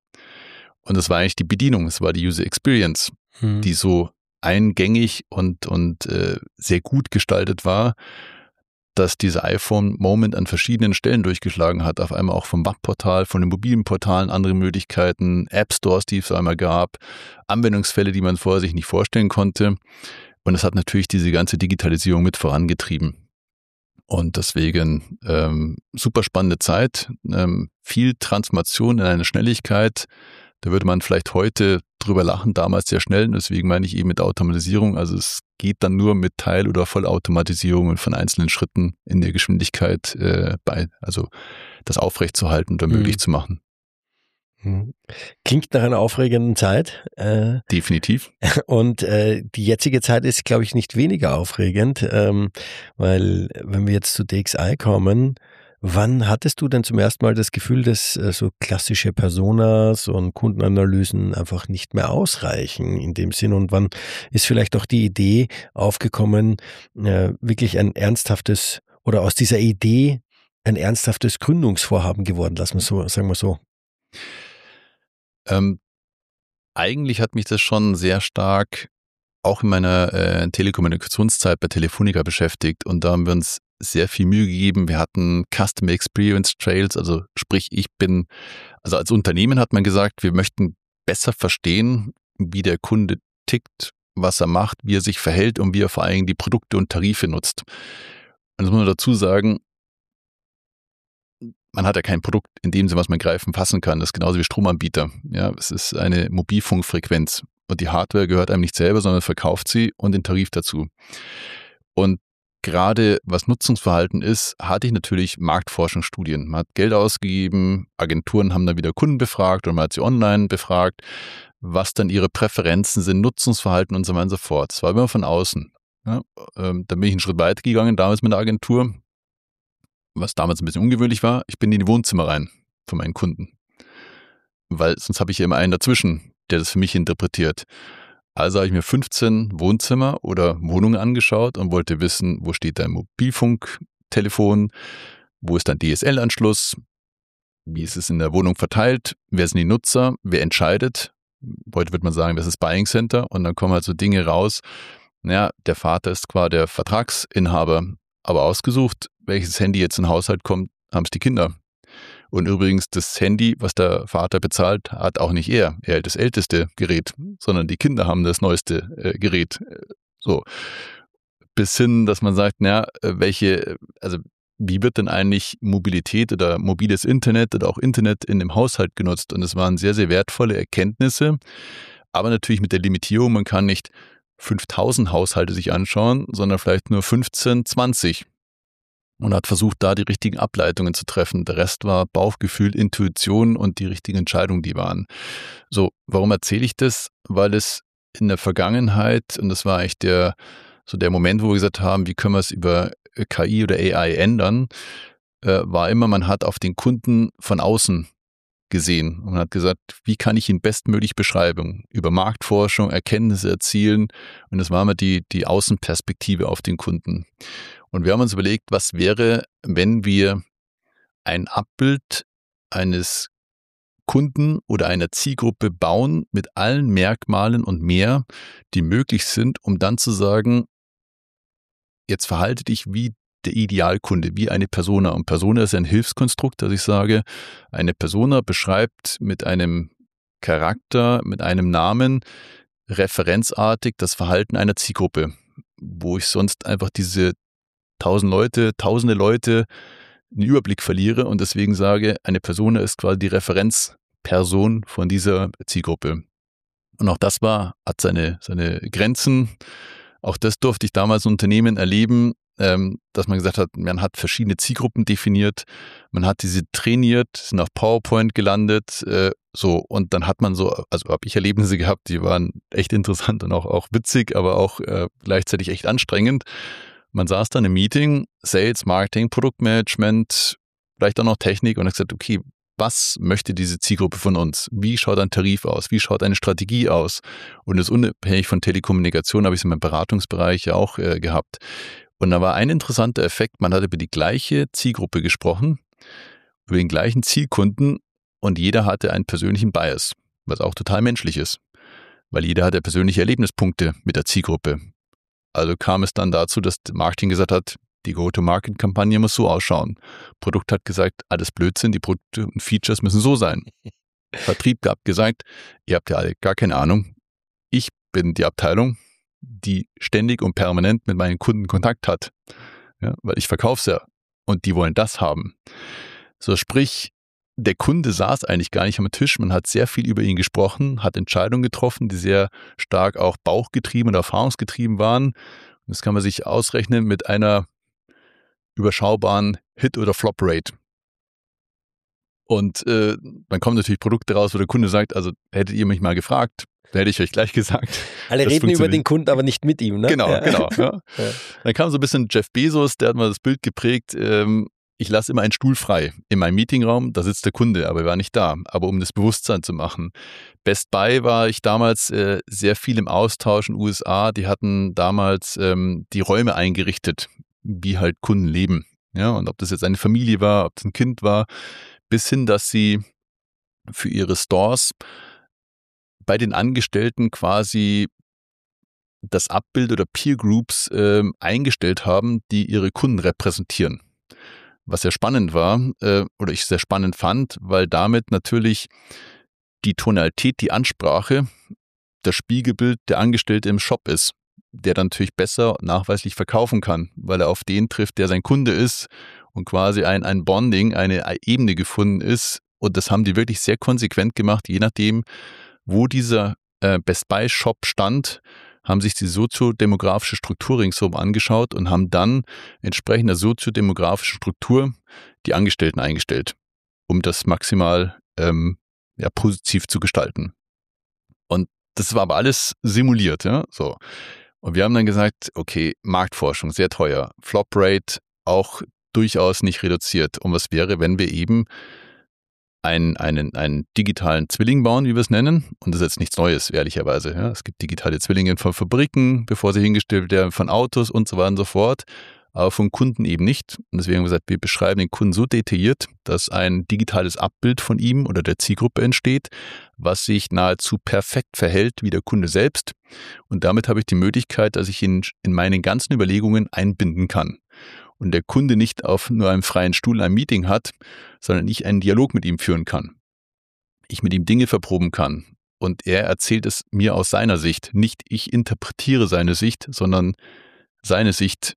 Und das war eigentlich die Bedienung, es war die User Experience, hm. die so eingängig und, und äh, sehr gut gestaltet war, dass dieser iPhone-Moment an verschiedenen Stellen durchgeschlagen hat. Auf einmal auch vom M A P-Portal, von den mobilen Portalen, andere Möglichkeiten, App-Stores, die es einmal gab, Anwendungsfälle, die man vorher sich nicht vorstellen konnte. Und es hat natürlich diese ganze Digitalisierung mit vorangetrieben. Und deswegen ähm, super spannende Zeit, ähm, viel Transformation in einer Schnelligkeit. Da würde man vielleicht heute drüber lachen, damals sehr schnell. Und deswegen meine ich eben mit Automatisierung. Also es geht dann nur mit Teil- oder Vollautomatisierung von einzelnen Schritten in der Geschwindigkeit äh, bei, also das aufrechtzuerhalten oder Mhm. möglich zu machen. Klingt nach einer aufregenden Zeit. Äh, Definitiv. Und äh, die jetzige Zeit ist, glaube ich, nicht weniger aufregend, ähm, weil wenn wir jetzt zu D X I kommen, wann hattest du denn zum ersten Mal das Gefühl, dass äh, so klassische Personas und Kundenanalysen einfach nicht mehr ausreichen in dem Sinn? Und wann ist vielleicht auch die Idee aufgekommen, äh, wirklich ein ernsthaftes oder aus dieser Idee ein ernsthaftes Gründungsvorhaben geworden, lassen wir so, sagen wir so. Ähm, eigentlich hat mich das schon sehr stark auch in meiner äh, Telekommunikationszeit bei Telefonica beschäftigt und da haben wir uns sehr viel Mühe gegeben. Wir hatten Customer Experience Trails, also sprich, ich bin, also als Unternehmen hat man gesagt, wir möchten besser verstehen, wie der Kunde tickt, was er macht, wie er sich verhält und wie er vor allen Dingen die Produkte und Tarife nutzt. Und das muss man dazu sagen, man hat ja kein Produkt in dem Sinne, was man greifen, fassen kann. Das ist genauso wie Stromanbieter. Ja, es ist eine Mobilfunkfrequenz und die Hardware gehört einem nicht selber, sondern verkauft sie und den Tarif dazu. Und gerade was Nutzungsverhalten ist, hatte ich natürlich Marktforschungsstudien. Man hat Geld ausgegeben, Agenturen haben dann wieder Kunden befragt oder man hat sie online befragt, was dann ihre Präferenzen sind, Nutzungsverhalten und so weiter und so fort. Das war immer von außen. Ja, ähm, dann bin ich einen Schritt weiter gegangen, damals mit der Agentur, was damals ein bisschen ungewöhnlich war. Ich bin in die Wohnzimmer rein von meinen Kunden, weil sonst habe ich ja immer einen dazwischen, der das für mich interpretiert. Also habe ich mir fünfzehn Wohnzimmer oder Wohnungen angeschaut und wollte wissen, wo steht dein Mobilfunktelefon, wo ist dein D S L-Anschluss, wie ist es in der Wohnung verteilt, wer sind die Nutzer, wer entscheidet. Heute würde man sagen, das ist Buying Center und dann kommen halt so Dinge raus. Naja, der Vater ist zwar der Vertragsinhaber, aber ausgesucht, welches Handy jetzt in den Haushalt kommt, haben es die Kinder. Und übrigens, das Handy, was der Vater bezahlt, hat auch nicht er. Er hat das älteste Gerät, sondern die Kinder haben das neueste äh, Gerät. So. Bis hin, dass man sagt, naja, welche, also wie wird denn eigentlich Mobilität oder mobiles Internet oder auch Internet in dem Haushalt genutzt? Und es waren sehr, sehr wertvolle Erkenntnisse. Aber natürlich mit der Limitierung, man kann nicht fünftausend Haushalte sich anschauen, sondern vielleicht nur fünfzehn, zwanzig. Und hat versucht, da die richtigen Ableitungen zu treffen. Der Rest war Bauchgefühl, Intuition und die richtigen Entscheidungen, die waren. So, warum erzähle ich das? Weil es in der Vergangenheit, und das war eigentlich der, so der Moment, wo wir gesagt haben, wie können wir es über K I oder A I ändern, äh, war immer, man hat auf den Kunden von außen gesehen und man hat gesagt, wie kann ich ihn bestmöglich beschreiben? Über Marktforschung, Erkenntnisse erzielen. Und das war immer die, die Außenperspektive auf den Kunden. Und wir haben uns überlegt, was wäre, wenn wir ein Abbild eines Kunden oder einer Zielgruppe bauen mit allen Merkmalen und mehr, die möglich sind, um dann zu sagen, jetzt verhalte dich wie der Idealkunde, wie eine Persona. Und Persona ist ein Hilfskonstrukt, dass ich sage, eine Persona beschreibt mit einem Charakter, mit einem Namen referenzartig das Verhalten einer Zielgruppe, wo ich sonst einfach diese tausend Leute, tausende Leute einen Überblick verliere und deswegen sage, eine Persona ist quasi die Referenzperson von dieser Zielgruppe. Und auch das war, hat seine, seine Grenzen. Auch das durfte ich damals in Unternehmen erleben, ähm, dass man gesagt hat, man hat verschiedene Zielgruppen definiert, man hat diese trainiert, sind auf PowerPoint gelandet, äh, so, und dann hat man so, also habe ich Erlebnisse gehabt, die waren echt interessant und auch, auch witzig, aber auch äh, gleichzeitig echt anstrengend. Man saß dann im Meeting, Sales, Marketing, Produktmanagement, vielleicht auch noch Technik und hat gesagt, okay, was möchte diese Zielgruppe von uns? Wie schaut ein Tarif aus? Wie schaut eine Strategie aus? Und das unabhängig von Telekommunikation habe ich es in meinem Beratungsbereich ja auch äh, gehabt. Und da war ein interessanter Effekt, man hat über die gleiche Zielgruppe gesprochen, über den gleichen Zielkunden und jeder hatte einen persönlichen Bias, was auch total menschlich ist, weil jeder hatte persönliche Erlebnispunkte mit der Zielgruppe. Also kam es dann dazu, dass Marketing gesagt hat, die Go-to-Market-Kampagne muss so ausschauen. Produkt hat gesagt, alles Blödsinn, die Produkte und Features müssen so sein. Vertrieb gab gesagt, ihr habt ja alle gar keine Ahnung. Ich bin die Abteilung, die ständig und permanent mit meinen Kunden Kontakt hat. Ja, weil ich verkaufe es ja und die wollen das haben. So, sprich, der Kunde saß eigentlich gar nicht am Tisch. Man hat sehr viel über ihn gesprochen, hat Entscheidungen getroffen, die sehr stark auch bauchgetrieben und erfahrungsgetrieben waren. Und das kann man sich ausrechnen mit einer überschaubaren Hit- oder Flop-Rate. Und äh, dann kommen natürlich Produkte raus, wo der Kunde sagt, also hättet ihr mich mal gefragt, da hätte ich euch gleich gesagt. Alle reden über den Kunden, aber nicht mit ihm, ne? Genau, ja. genau. Ja. Ja. Dann kam so ein bisschen Jeff Bezos, der hat mal das Bild geprägt, ähm, ich lasse immer einen Stuhl frei in meinem Meetingraum, da sitzt der Kunde, aber er war nicht da. Aber um das Bewusstsein zu machen. Best Buy war ich damals äh, sehr viel im Austausch in den U S A. Die hatten damals ähm, die Räume eingerichtet, wie halt Kunden leben. Ja, und ob das jetzt eine Familie war, ob das ein Kind war, bis hin, dass sie für ihre Stores bei den Angestellten quasi das Abbild oder Peer Groups äh, eingestellt haben, die ihre Kunden repräsentieren. Was sehr spannend war, äh, oder ich sehr spannend fand, weil damit natürlich die Tonalität, die Ansprache, das Spiegelbild der Angestellte im Shop ist, der dann natürlich besser nachweislich verkaufen kann, weil er auf den trifft, der sein Kunde ist und quasi ein, ein Bonding, eine Ebene gefunden ist. Und das haben die wirklich sehr konsequent gemacht, je nachdem, wo dieser äh, Best Buy Shop stand, haben sich die soziodemografische Struktur ringsherum angeschaut und haben dann entsprechend der soziodemografischen Struktur die Angestellten eingestellt, um das maximal ähm, ja, positiv zu gestalten. Und das war aber alles simuliert, ja, so. Und wir haben dann gesagt, okay, Marktforschung, sehr teuer, Flop Rate auch durchaus nicht reduziert. Und was wäre, wenn wir eben einen, einen, einen digitalen Zwilling bauen, wie wir es nennen. Und das ist jetzt nichts Neues, ehrlicherweise. Ja, es gibt digitale Zwillinge von Fabriken, bevor sie hingestellt werden, von Autos und so weiter und so fort. Aber von Kunden eben nicht. Und deswegen haben wir gesagt, wir beschreiben den Kunden so detailliert, dass ein digitales Abbild von ihm oder der Zielgruppe entsteht, was sich nahezu perfekt verhält wie der Kunde selbst. Und damit habe ich die Möglichkeit, dass ich ihn in meinen ganzen Überlegungen einbinden kann. Und der Kunde nicht auf nur einem freien Stuhl ein Meeting hat, sondern ich einen Dialog mit ihm führen kann. Ich mit ihm Dinge verproben kann. Und er erzählt es mir aus seiner Sicht. Nicht ich interpretiere seine Sicht, sondern seine Sicht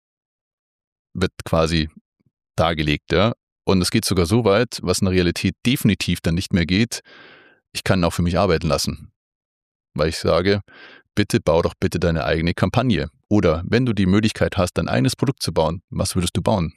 wird quasi dargelegt. Ja? Und es geht sogar so weit, was in der Realität definitiv dann nicht mehr geht. Ich kann ihn auch für mich arbeiten lassen. Weil ich sage, bitte bau doch bitte deine eigene Kampagne. Oder wenn du die Möglichkeit hast, dein eigenes Produkt zu bauen, was würdest du bauen?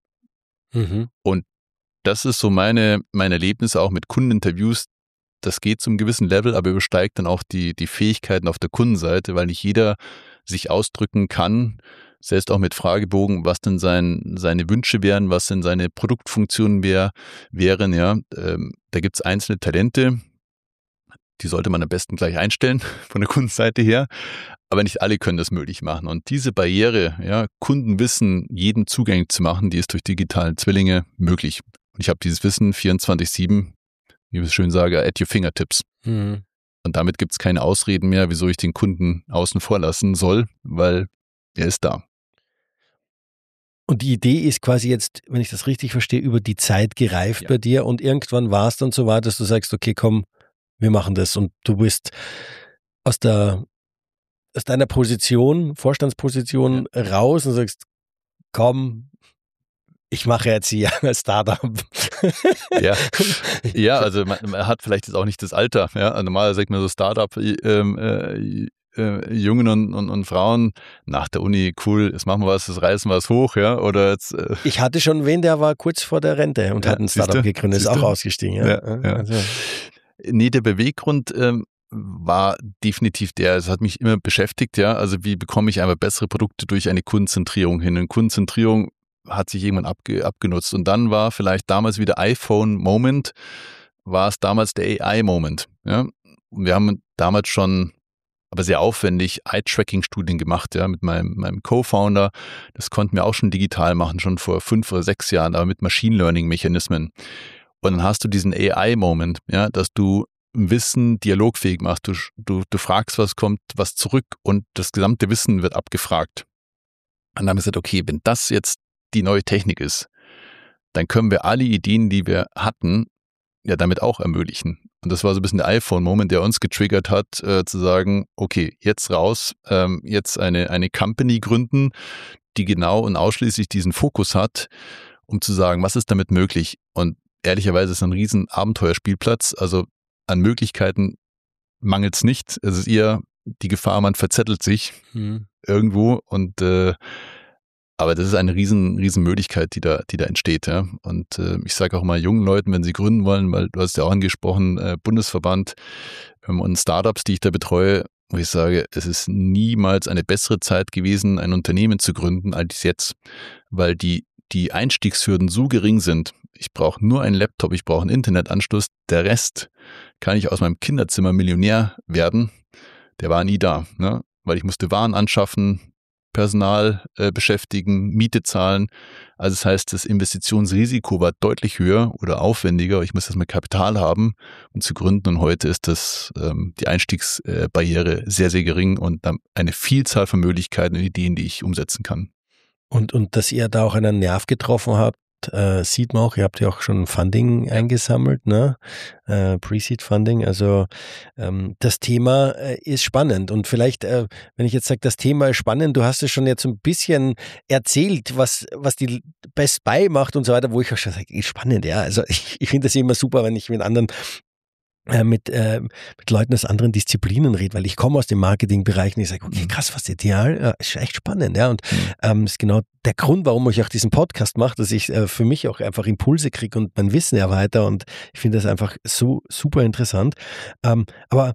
Mhm. Und das ist so meine, mein Erlebnis auch mit Kundeninterviews. Das geht zum gewissen Level, aber übersteigt dann auch die, die Fähigkeiten auf der Kundenseite, weil nicht jeder sich ausdrücken kann, selbst auch mit Fragebogen, was denn sein, seine Wünsche wären, was denn seine Produktfunktionen wär, wären. Ja. Ähm, da gibt es einzelne Talente, die sollte man am besten gleich einstellen von der Kundenseite her, aber nicht alle können das möglich machen. Und diese Barriere, ja, Kundenwissen jedem zugänglich zu machen, die ist durch digitale Zwillinge möglich. Und ich habe dieses Wissen vierundzwanzig sieben, wie ich es schön sage, at your fingertips. Mhm. Und damit gibt es keine Ausreden mehr, wieso ich den Kunden außen vor lassen soll, weil er ist da. Und die Idee ist quasi jetzt, wenn ich das richtig verstehe, über die Zeit gereift ja. bei dir und irgendwann war es dann so weit, dass du sagst, okay, komm, wir machen das und du bist aus der aus deiner Position, Vorstandsposition ja. raus und sagst, komm, ich mache jetzt hier ein Startup. Ja, ja, also man, man hat vielleicht jetzt auch nicht das Alter. Ja, normalerweise sagt man so Startup, ähm, äh, äh, Jungen und, und, und Frauen nach der Uni, cool, jetzt machen wir was, jetzt reißen wir es hoch, ja, oder jetzt. Äh, ich hatte schon wen, der war kurz vor der Rente und ja, hat ein Startup gegründet, ist auch ausgestiegen. Ja, ja, ja. Also. Nee, der Beweggrund ähm, war definitiv der, es hat mich immer beschäftigt, ja, also wie bekomme ich einfach bessere Produkte durch eine Kundenzentrierung hin? Eine Kundenzentrierung hat sich irgendwann abge, abgenutzt und dann war vielleicht damals wieder iPhone-Moment, war es damals der A I-Moment, ja. Und wir haben damals schon, aber sehr aufwendig, Eye-Tracking-Studien gemacht, ja, mit meinem, meinem Co-Founder. Das konnten wir auch schon digital machen, schon vor fünf oder sechs Jahren, aber mit Machine-Learning-Mechanismen. Und dann hast du diesen A I-Moment, ja, dass du Wissen dialogfähig machst. Du, du, du fragst, was kommt, was zurück und das gesamte Wissen wird abgefragt. Und dann haben wir gesagt, okay, wenn das jetzt die neue Technik ist, dann können wir alle Ideen, die wir hatten, ja damit auch ermöglichen. Und das war so ein bisschen der iPhone-Moment, der uns getriggert hat, äh, zu sagen, okay, jetzt raus, ähm, jetzt eine, eine Company gründen, die genau und ausschließlich diesen Fokus hat, um zu sagen, was ist damit möglich? Und ehrlicherweise ist es ein riesen Abenteuerspielplatz. Also an Möglichkeiten mangelt es nicht. Es ist eher die Gefahr, man verzettelt sich mhm. irgendwo und äh, aber das ist eine riesen, riesen Möglichkeit, die da, die da entsteht. Ja. Und äh, ich sage auch mal jungen Leuten, wenn sie gründen wollen, weil du hast ja auch angesprochen, äh, Bundesverband ähm, und Startups, die ich da betreue, wo ich sage, es ist niemals eine bessere Zeit gewesen, ein Unternehmen zu gründen, als jetzt, weil die, die Einstiegshürden so gering sind. Ich brauche nur einen Laptop, ich brauche einen Internetanschluss, der Rest kann ich aus meinem Kinderzimmer Millionär werden. Der war nie da, ne? Weil ich musste Waren anschaffen, Personal äh, beschäftigen, Miete zahlen. Also das heißt, das Investitionsrisiko war deutlich höher oder aufwendiger. Ich muss erstmal Kapital haben, um zu gründen. Und heute ist das ähm, die Einstiegsbarriere sehr, sehr gering und dann eine Vielzahl von Möglichkeiten und Ideen, die ich umsetzen kann. Und, und dass ihr da auch einen Nerv getroffen habt, äh, sieht man auch, ihr habt ja auch schon Funding eingesammelt, ne? Äh, Pre-Seed-Funding, also ähm, das Thema äh, ist spannend und vielleicht, äh, wenn ich jetzt sage, das Thema ist spannend, du hast es schon jetzt ein bisschen erzählt, was, was die Best Buy macht und so weiter, wo ich auch schon sage, ist spannend, ja, also ich, ich finde das immer super, wenn ich mit anderen mit, äh, mit Leuten aus anderen Disziplinen rede, weil ich komme aus dem Marketingbereich und ich sage, okay, krass, was ideal, ja, ist echt spannend, ja, und mhm. ähm, ist genau der Grund, warum ich auch diesen Podcast mache, dass ich äh, für mich auch einfach Impulse kriege und mein Wissen erweitere und ich finde das einfach so super interessant. Ähm, aber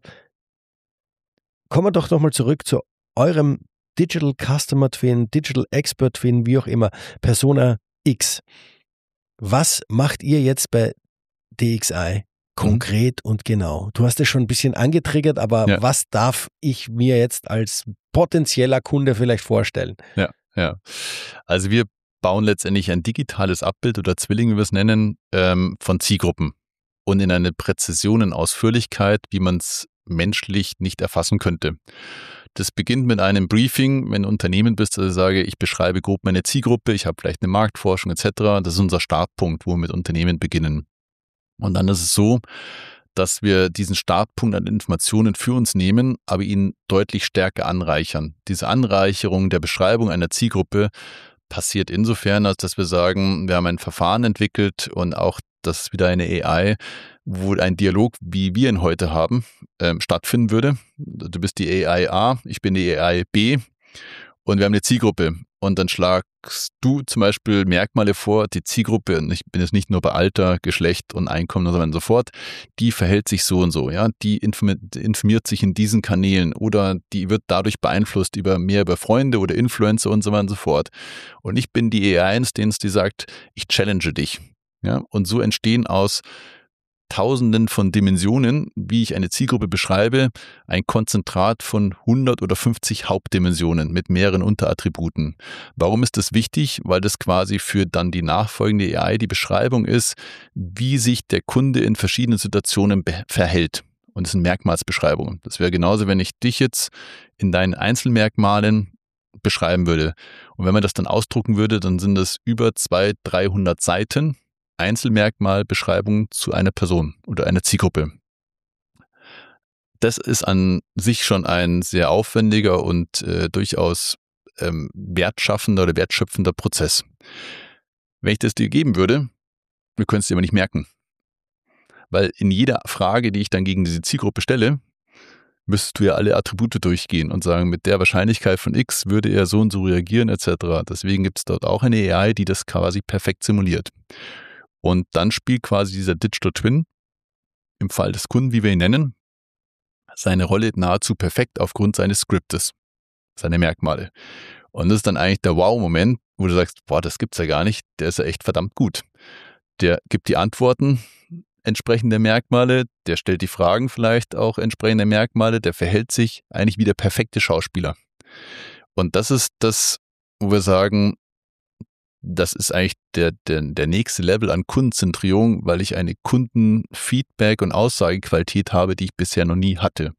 kommen wir doch nochmal zurück zu eurem Digital Customer Twin, Digital Expert Twin, wie auch immer, Persona X. Was macht ihr jetzt bei D X I? Konkret und genau. Du hast es schon ein bisschen angetriggert, aber ja. Was darf ich mir jetzt als potenzieller Kunde vielleicht vorstellen? Ja, ja. Also wir bauen letztendlich ein digitales Abbild oder Zwilling, wie wir es nennen, ähm, von Zielgruppen und in eine Präzision und Ausführlichkeit, wie man es menschlich nicht erfassen könnte. Das beginnt mit einem Briefing, wenn du Unternehmen bist, dass ich sage, ich beschreibe grob meine Zielgruppe, ich habe vielleicht eine Marktforschung et cetera. Das ist unser Startpunkt, wo wir mit Unternehmen beginnen. Und dann ist es so, dass wir diesen Startpunkt an Informationen für uns nehmen, aber ihn deutlich stärker anreichern. Diese Anreicherung der Beschreibung einer Zielgruppe passiert insofern, als dass wir sagen, wir haben ein Verfahren entwickelt und auch das ist wieder eine A I, wo ein Dialog, wie wir ihn heute haben, ähm, stattfinden würde. Du bist die A I A, ich bin die A I B und wir haben eine Zielgruppe. Und dann schlagst du zum Beispiel Merkmale vor, die Zielgruppe, und ich bin jetzt nicht nur bei Alter, Geschlecht und Einkommen und so weiter und so fort, die verhält sich so und so, ja, die informiert, informiert sich in diesen Kanälen oder die wird dadurch beeinflusst über mehr über Freunde oder Influencer und so weiter und so fort. Und ich bin die A I eins, denen die sagt, ich challenge dich, ja, und so entstehen aus Tausenden von Dimensionen, wie ich eine Zielgruppe beschreibe, ein Konzentrat von hundert oder fünfzig Hauptdimensionen mit mehreren Unterattributen. Warum ist das wichtig? Weil das quasi für dann die nachfolgende A I die Beschreibung ist, wie sich der Kunde in verschiedenen Situationen be- verhält. Und das sind Merkmalsbeschreibungen. Das wäre genauso, wenn ich dich jetzt in deinen Einzelmerkmalen beschreiben würde. Und wenn man das dann ausdrucken würde, dann sind das über zweihundert, dreihundert Seiten. Einzelmerkmalbeschreibung zu einer Person oder einer Zielgruppe. Das ist an sich schon ein sehr aufwendiger und äh, durchaus ähm, wertschaffender oder wertschöpfender Prozess. Wenn ich das dir geben würde, wir können es dir aber nicht merken. Weil in jeder Frage, die ich dann gegen diese Zielgruppe stelle, müsstest du ja alle Attribute durchgehen und sagen, mit der Wahrscheinlichkeit von X würde er so und so reagieren et cetera. Deswegen gibt es dort auch eine A I, die das quasi perfekt simuliert. Und dann spielt quasi dieser Digital Twin, im Fall des Kunden, wie wir ihn nennen, seine Rolle nahezu perfekt aufgrund seines Skriptes, seine Merkmale. Und das ist dann eigentlich der Wow-Moment, wo du sagst, boah, das gibt's ja gar nicht, der ist ja echt verdammt gut. Der gibt die Antworten entsprechend der Merkmale, der stellt die Fragen vielleicht auch entsprechend der Merkmale, der verhält sich eigentlich wie der perfekte Schauspieler. Und das ist das, wo wir sagen, das ist eigentlich der, der, der nächste Level an Kundenzentrierung, weil ich eine Kundenfeedback- und Aussagequalität habe, die ich bisher noch nie hatte.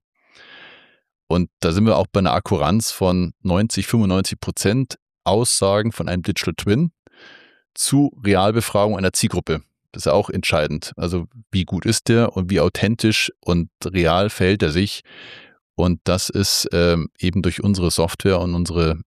Und da sind wir auch bei einer Akkuranz von neunzig, fünfundneunzig Prozent Aussagen von einem Digital Twin zu Realbefragung einer Zielgruppe. Das ist ja auch entscheidend. Also wie gut ist der und wie authentisch und real verhält er sich. Und das ist ähm, eben durch unsere Software und unsere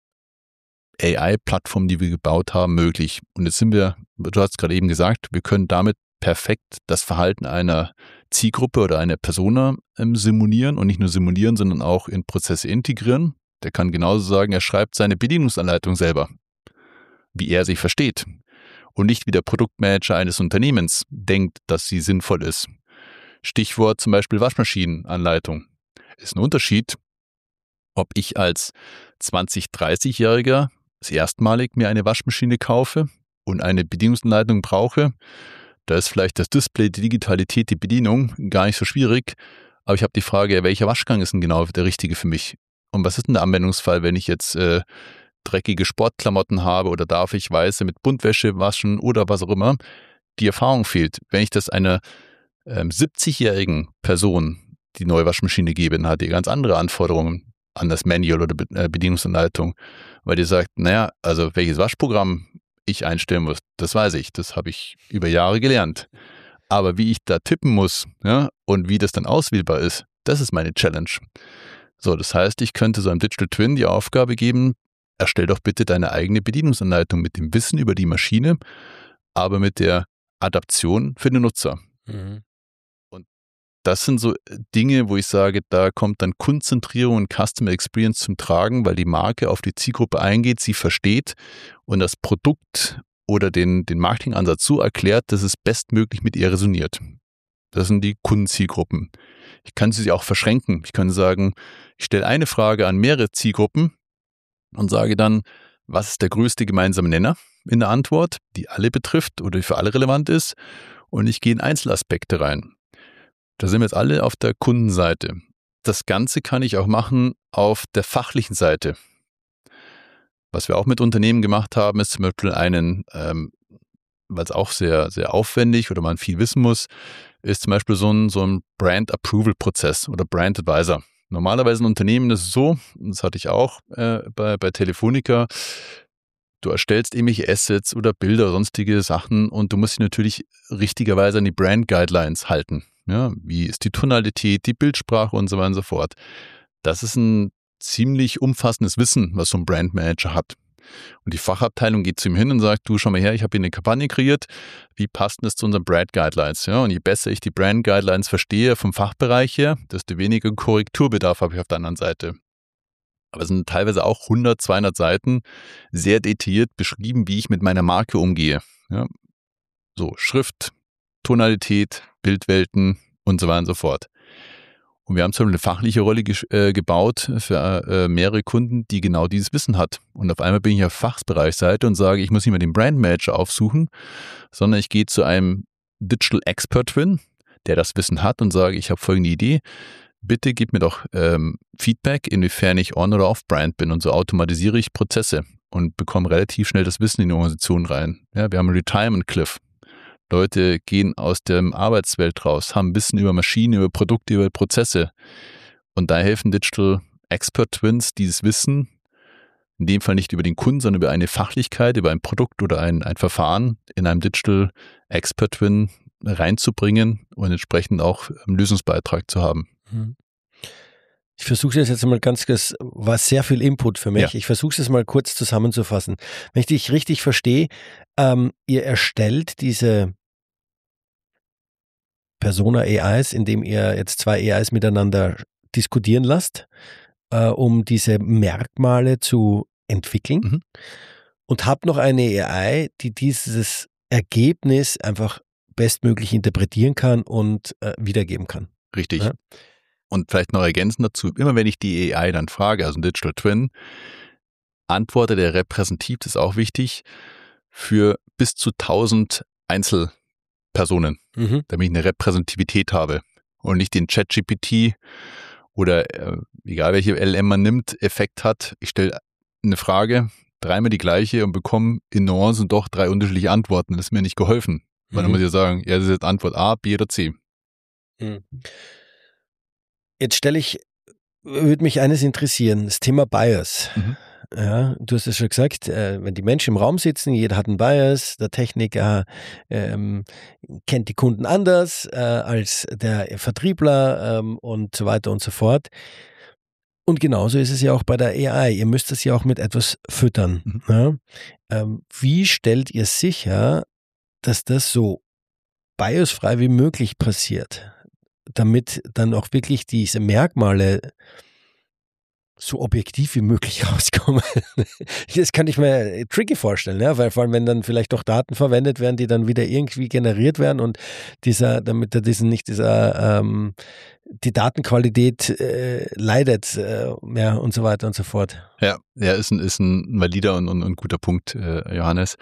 A I-Plattform, die wir gebaut haben, möglich. Und jetzt sind wir, du hast gerade eben gesagt, wir können damit perfekt das Verhalten einer Zielgruppe oder einer Persona ähm, simulieren und nicht nur simulieren, sondern auch in Prozesse integrieren. Der kann genauso sagen, er schreibt seine Bedienungsanleitung selber, wie er sich versteht und nicht wie der Produktmanager eines Unternehmens denkt, dass sie sinnvoll ist. Stichwort zum Beispiel Waschmaschinenanleitung. Ist ein Unterschied, ob ich als zwanzig-, dreißigjähriger das erstmalig mir eine Waschmaschine kaufe und eine Bedienungsanleitung brauche. Da ist vielleicht das Display, die Digitalität, die Bedienung gar nicht so schwierig, aber ich habe die Frage, welcher Waschgang ist denn genau der richtige für mich? Und was ist denn der Anwendungsfall, wenn ich jetzt äh, dreckige Sportklamotten habe oder darf ich weiße mit Buntwäsche waschen oder was auch immer? Die Erfahrung fehlt. Wenn ich das einer ähm, siebzigjährigen Person die neue Waschmaschine gebe, dann hat die ganz andere Anforderungen an das Manual oder Be- äh, Bedienungsanleitung, weil die sagt, naja, also welches Waschprogramm ich einstellen muss, das weiß ich, das habe ich über Jahre gelernt. Aber wie ich da tippen muss, ja, und wie das dann auswählbar ist, das ist meine Challenge. So, das heißt, ich könnte so einem Digital Twin die Aufgabe geben, erstell doch bitte deine eigene Bedienungsanleitung mit dem Wissen über die Maschine, aber mit der Adaption für den Nutzer. Mhm. Und das sind so Dinge, wo ich sage, da kommt dann Kundenzentrierung und Customer Experience zum Tragen, weil die Marke auf die Zielgruppe eingeht, sie versteht und das Produkt oder den, den Marketingansatz so erklärt, dass es bestmöglich mit ihr resoniert. Das sind die Kundenzielgruppen. Ich kann sie auch verschränken. Ich kann sagen, ich stelle eine Frage an mehrere Zielgruppen und sage dann, was ist der größte gemeinsame Nenner in der Antwort, die alle betrifft oder die für alle relevant ist, und ich gehe in Einzelaspekte rein. Da sind wir jetzt alle auf der Kundenseite. Das Ganze kann ich auch machen auf der fachlichen Seite. Was wir auch mit Unternehmen gemacht haben, ist zum Beispiel einen, ähm, weil es auch sehr, sehr aufwendig oder man viel wissen muss, ist zum Beispiel so ein, so ein Brand-Approval-Prozess oder Brand-Advisor. Normalerweise ein Unternehmen ist es so, das hatte ich auch äh, bei, bei Telefonica, du erstellst irgendwelche Assets oder Bilder oder sonstige Sachen und du musst dich natürlich richtigerweise an die Brand-Guidelines halten. Ja, wie ist die Tonalität, die Bildsprache und so weiter und so fort. Das ist ein ziemlich umfassendes Wissen, was so ein Brandmanager hat. Und die Fachabteilung geht zu ihm hin und sagt, du, schau mal her, ich habe hier eine Kampagne kreiert, wie passt das zu unseren Brand Guidelines? Ja, und je besser ich die Brand Guidelines verstehe vom Fachbereich her, desto weniger Korrekturbedarf habe ich auf der anderen Seite. Aber es sind teilweise auch hundert, zweihundert Seiten sehr detailliert beschrieben, wie ich mit meiner Marke umgehe. Ja, so Schrift, Tonalität, Bildwelten und so weiter und so fort. Und wir haben zum Beispiel eine fachliche Rolle ge- äh, gebaut für äh, mehrere Kunden, die genau dieses Wissen hat. Und auf einmal bin ich auf Fachbereichsseite und sage, ich muss nicht mehr den Brandmanager aufsuchen, sondern ich gehe zu einem Digital Expert Twin, der das Wissen hat, und sage, ich habe folgende Idee. Bitte gib mir doch ähm, Feedback, inwiefern ich on- oder off-brand bin. Und so automatisiere ich Prozesse und bekomme relativ schnell das Wissen in die Organisation rein. Ja, wir haben einen Retirement Cliff. Leute gehen aus der Arbeitswelt raus, haben Wissen über Maschinen, über Produkte, über Prozesse. Und da helfen Digital Expert Twins, dieses Wissen, in dem Fall nicht über den Kunden, sondern über eine Fachlichkeit, über ein Produkt oder ein, ein Verfahren in einem Digital Expert Twin reinzubringen und entsprechend auch einen Lösungsbeitrag zu haben. Ich versuche das jetzt mal ganz, das war sehr viel Input für mich. Ja. Ich versuche es jetzt mal kurz zusammenzufassen. Wenn ich dich richtig verstehe, ähm, ihr erstellt diese Persona-A Is, indem ihr jetzt zwei A Is miteinander diskutieren lasst, äh, um diese Merkmale zu entwickeln, mhm. und habt noch eine A I, die dieses Ergebnis einfach bestmöglich interpretieren kann und äh, wiedergeben kann. Richtig. Ja? Und vielleicht noch ergänzend dazu, immer wenn ich die A I dann frage, also ein Digital Twin, antwortet er repräsentativ, das ist auch wichtig, für bis zu tausend Einzelpersonen, mhm. damit ich eine Repräsentativität habe und nicht den ChatGPT oder äh, egal welche L M man nimmt, Effekt hat. Ich stelle eine Frage, dreimal die gleiche und bekomme in Nuancen doch drei unterschiedliche Antworten. Das ist mir nicht geholfen. Mhm. Weil dann muss ich sagen, ja, das ist jetzt Antwort A, B oder C. Mhm. Jetzt stelle ich, würde mich eines interessieren, das Thema Bias. Mhm. Ja, du hast es schon gesagt, äh, wenn die Menschen im Raum sitzen, jeder hat einen Bias, der Techniker ähm, kennt die Kunden anders äh, als der Vertriebler ähm, und so weiter und so fort. Und genauso ist es ja auch bei der A I. Ihr müsst es ja auch mit etwas füttern. Mhm. Ja? Ähm, wie stellt ihr sicher, dass das so biasfrei wie möglich passiert, damit dann auch wirklich diese Merkmale so objektiv wie möglich rauskommen. Das kann ich mir tricky vorstellen, ja, weil vor allem, wenn dann vielleicht auch Daten verwendet werden, die dann wieder irgendwie generiert werden und dieser, damit er diesen nicht dieser ähm, die Datenqualität äh, leidet, äh, ja, und so weiter und so fort. Ja, ja, ist ein, ist ein valider und, und, und guter Punkt, äh, Johannes.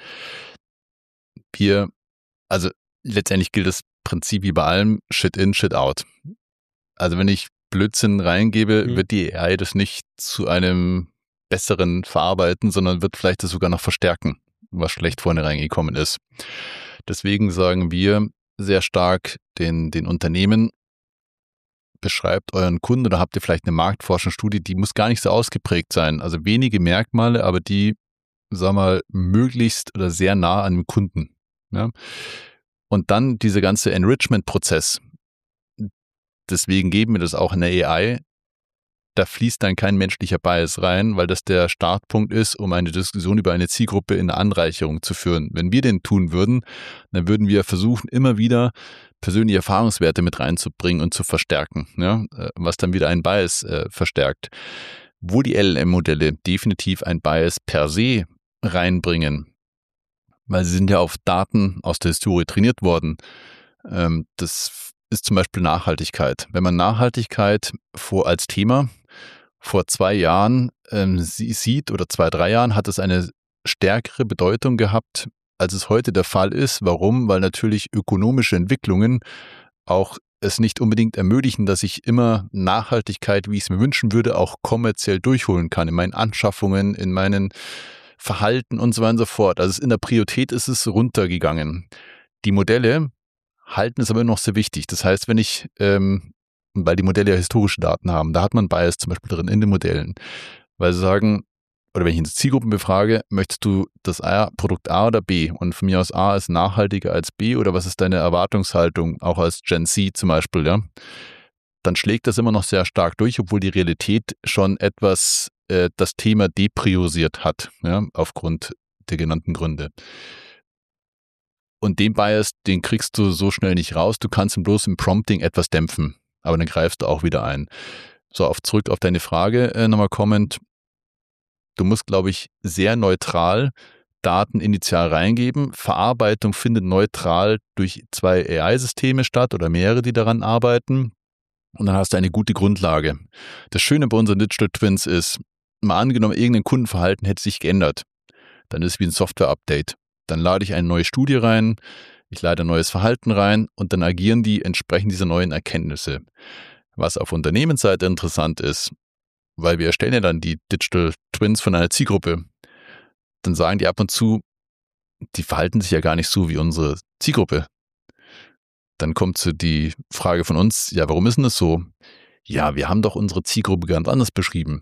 Wir, also letztendlich gilt das Prinzip wie bei allem, Shit in, Shit out. Also wenn ich Blödsinn reingebe, mhm. wird die A I das nicht zu einem besseren verarbeiten, sondern wird vielleicht das sogar noch verstärken, was schlecht vorne reingekommen ist. Deswegen sagen wir sehr stark den, den Unternehmen, beschreibt euren Kunden oder habt ihr vielleicht eine Marktforschungsstudie, die muss gar nicht so ausgeprägt sein. Also wenige Merkmale, aber die, sag mal, möglichst oder sehr nah an dem Kunden. Ja? Und dann dieser ganze Enrichment-Prozess. Deswegen geben wir das auch in der A I. Da fließt dann kein menschlicher Bias rein, weil das der Startpunkt ist, um eine Diskussion über eine Zielgruppe in der Anreicherung zu führen. Wenn wir den tun würden, dann würden wir versuchen, immer wieder persönliche Erfahrungswerte mit reinzubringen und zu verstärken, ja, was dann wieder einen Bias äh, verstärkt. Wo die L L M-Modelle definitiv ein Bias per se reinbringen, weil sie sind ja auf Daten aus der Historie trainiert worden. Ähm, das ist zum Beispiel Nachhaltigkeit. Wenn man Nachhaltigkeit vor als Thema vor zwei Jahren ähm, sieht oder zwei, drei Jahren, hat es eine stärkere Bedeutung gehabt, als es heute der Fall ist. Warum? Weil natürlich ökonomische Entwicklungen auch es nicht unbedingt ermöglichen, dass ich immer Nachhaltigkeit, wie ich es mir wünschen würde, auch kommerziell durchholen kann, in meinen Anschaffungen, in meinen Verhalten und so weiter und so fort. Also in der Priorität ist es runtergegangen. Die Modelle halten es aber noch sehr wichtig. Das heißt, wenn ich, ähm, weil die Modelle ja historische Daten haben, da hat man Bias zum Beispiel drin in den Modellen, weil sie sagen, oder wenn ich in Zielgruppen befrage, möchtest du das A, Produkt A oder B? Und von mir aus A ist nachhaltiger als B oder was ist deine Erwartungshaltung, auch als Gen Z zum Beispiel, ja? Dann schlägt das immer noch sehr stark durch, obwohl die Realität schon etwas äh, das Thema depriorisiert hat, ja, aufgrund der genannten Gründe. Und den Bias, den kriegst du so schnell nicht raus. Du kannst ihn bloß im Prompting etwas dämpfen, aber dann greifst du auch wieder ein. So, auf, zurück auf deine Frage äh, nochmal kommend. Du musst, glaube ich, sehr neutral Daten initial reingeben. Verarbeitung findet neutral durch zwei A I-Systeme statt oder mehrere, die daran arbeiten. Und dann hast du eine gute Grundlage. Das Schöne bei unseren Digital Twins ist, mal angenommen, irgendein Kundenverhalten hätte sich geändert. Dann ist es wie ein Software-Update. Dann lade ich eine neue Studie rein, ich lade ein neues Verhalten rein und dann agieren die entsprechend dieser neuen Erkenntnisse. Was auf Unternehmensseite interessant ist, weil wir erstellen ja dann die Digital Twins von einer Zielgruppe, dann sagen die ab und zu, die verhalten sich ja gar nicht so wie unsere Zielgruppe. Dann kommt so die Frage von uns, ja, warum ist denn das so? Ja, wir haben doch unsere Zielgruppe ganz anders beschrieben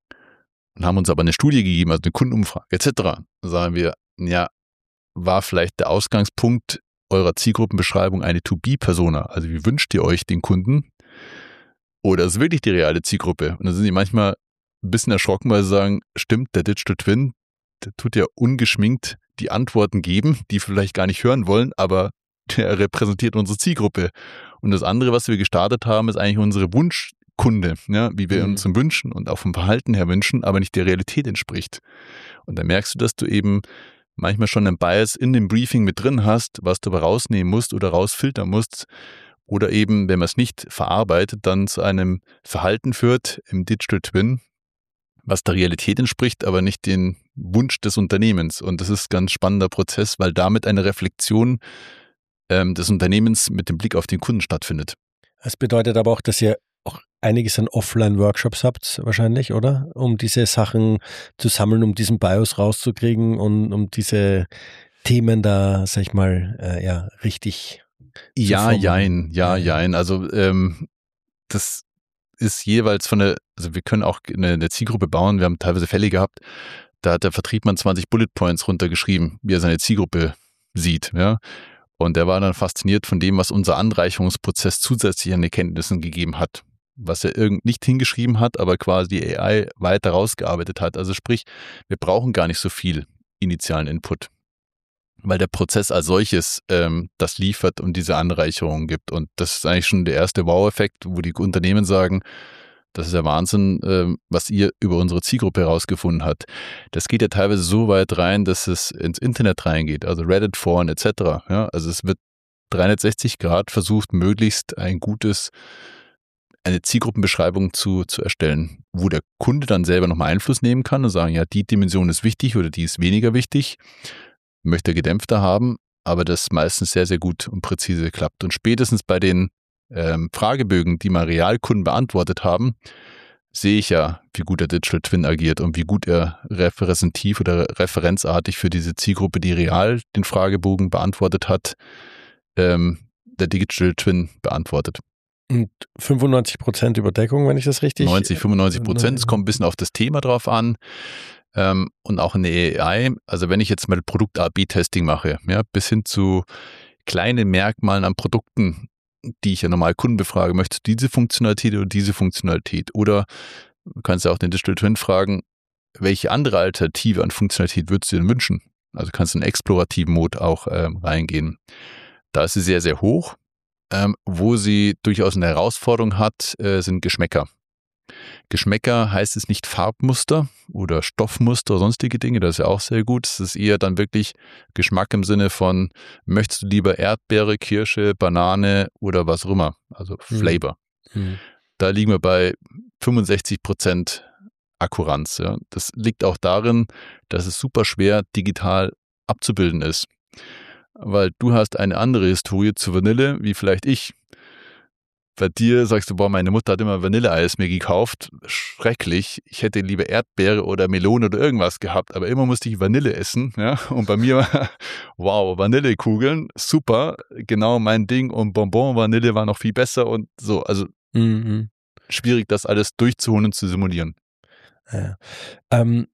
und haben uns aber eine Studie gegeben, also eine Kundenumfrage et cetera. Dann sagen wir, ja, war vielleicht der Ausgangspunkt eurer Zielgruppenbeschreibung eine To Be-Persona? Also wie wünscht ihr euch den Kunden? Oder ist es wirklich die reale Zielgruppe? Und dann sind die manchmal ein bisschen erschrocken, weil sie sagen, stimmt, der Digital Twin, der tut ja ungeschminkt die Antworten geben, die wir vielleicht gar nicht hören wollen, aber der repräsentiert unsere Zielgruppe. Und das andere, was wir gestartet haben, ist eigentlich unsere Wunschkunde, ja, wie wir mhm. uns wünschen und auch vom Verhalten her wünschen, aber nicht der Realität entspricht. Und dann merkst du, dass du eben manchmal schon einen Bias in dem Briefing mit drin hast, was du aber rausnehmen musst oder rausfiltern musst oder eben, wenn man es nicht verarbeitet, dann zu einem Verhalten führt im Digital Twin, was der Realität entspricht, aber nicht den Wunsch des Unternehmens. Und das ist ein ganz spannender Prozess, weil damit eine Reflexion ähm, des Unternehmens mit dem Blick auf den Kunden stattfindet. Das bedeutet aber auch, dass ihr auch einiges an Offline-Workshops habt wahrscheinlich, oder? Um diese Sachen zu sammeln, um diesen BIOS rauszukriegen und um diese Themen da, sag ich mal, äh, ja, richtig Ja, jein, ja, jein. Also ähm, das ist jeweils von der, also wir können auch eine, eine Zielgruppe bauen, wir haben teilweise Fälle gehabt, da hat der Vertriebsmann zwanzig Bullet Points runtergeschrieben, wie er seine Zielgruppe sieht, ja. Und der war dann fasziniert von dem, was unser Anreicherungsprozess zusätzlich an Erkenntnissen gegeben hat. Was er irgend nicht hingeschrieben hat, aber quasi die A I weiter rausgearbeitet hat. Also sprich, wir brauchen gar nicht so viel initialen Input. weil der Prozess als solches ähm, das liefert und diese Anreicherung gibt. Und das ist eigentlich schon der erste Wow-Effekt, wo die Unternehmen sagen, das ist ja Wahnsinn, äh, was ihr über unsere Zielgruppe herausgefunden habt. Das geht ja teilweise so weit rein, dass es ins Internet reingeht, also Reddit, Foren et cetera. Ja, also es wird dreihundertsechzig Grad versucht, möglichst ein gutes, eine Zielgruppenbeschreibung zu, zu erstellen, wo der Kunde dann selber nochmal Einfluss nehmen kann und sagen, ja, die Dimension ist wichtig oder die ist weniger wichtig, möchte er gedämpfter haben, aber das meistens sehr, sehr gut und präzise klappt. Und spätestens bei den ähm, Fragebögen, die mal Realkunden beantwortet haben, sehe ich ja, wie gut der Digital Twin agiert und wie gut er repräsentativ oder referenzartig für diese Zielgruppe, die real den Fragebogen beantwortet hat, ähm, der Digital Twin beantwortet. Und fünfundneunzig Prozent Überdeckung, wenn ich das richtig... neunzig, fünfundneunzig Prozent, es kommt ein bisschen auf das Thema drauf an. Ähm, und auch in der A I, also wenn ich jetzt mal Produkt-A B-Testing mache, ja, bis hin zu kleinen Merkmalen an Produkten, die ich ja normal Kunden befrage, möchtest du diese Funktionalität oder diese Funktionalität? Oder du kannst ja auch den Digital Twin fragen, welche andere Alternative an Funktionalität würdest du denn wünschen? Also kannst du in den explorativen Mode auch ähm, reingehen. Da ist sie sehr, sehr hoch. Ähm, wo sie durchaus eine Herausforderung hat, äh, sind Geschmäcker. Geschmäcker heißt es nicht Farbmuster oder Stoffmuster oder sonstige Dinge, das ist ja auch sehr gut. Es ist eher dann wirklich Geschmack im Sinne von, möchtest du lieber Erdbeere, Kirsche, Banane oder was auch immer, also Flavor. Mhm. Da liegen wir bei fünfundsechzig Prozent Akkuranz. Ja. Das liegt auch darin, dass es super schwer digital abzubilden ist. Weil du hast eine andere Historie zu Vanille, wie vielleicht ich. Bei dir sagst du, boah, meine Mutter hat immer Vanilleeis mir gekauft. Schrecklich. Ich hätte lieber Erdbeere oder Melone oder irgendwas gehabt, aber immer musste ich Vanille essen. Ja? Und bei mir war, wow, Vanillekugeln, super, genau mein Ding. Und Bonbon Vanille war noch viel besser und so. Also mhm. schwierig, das alles durchzuholen und zu simulieren. Ja. Ähm,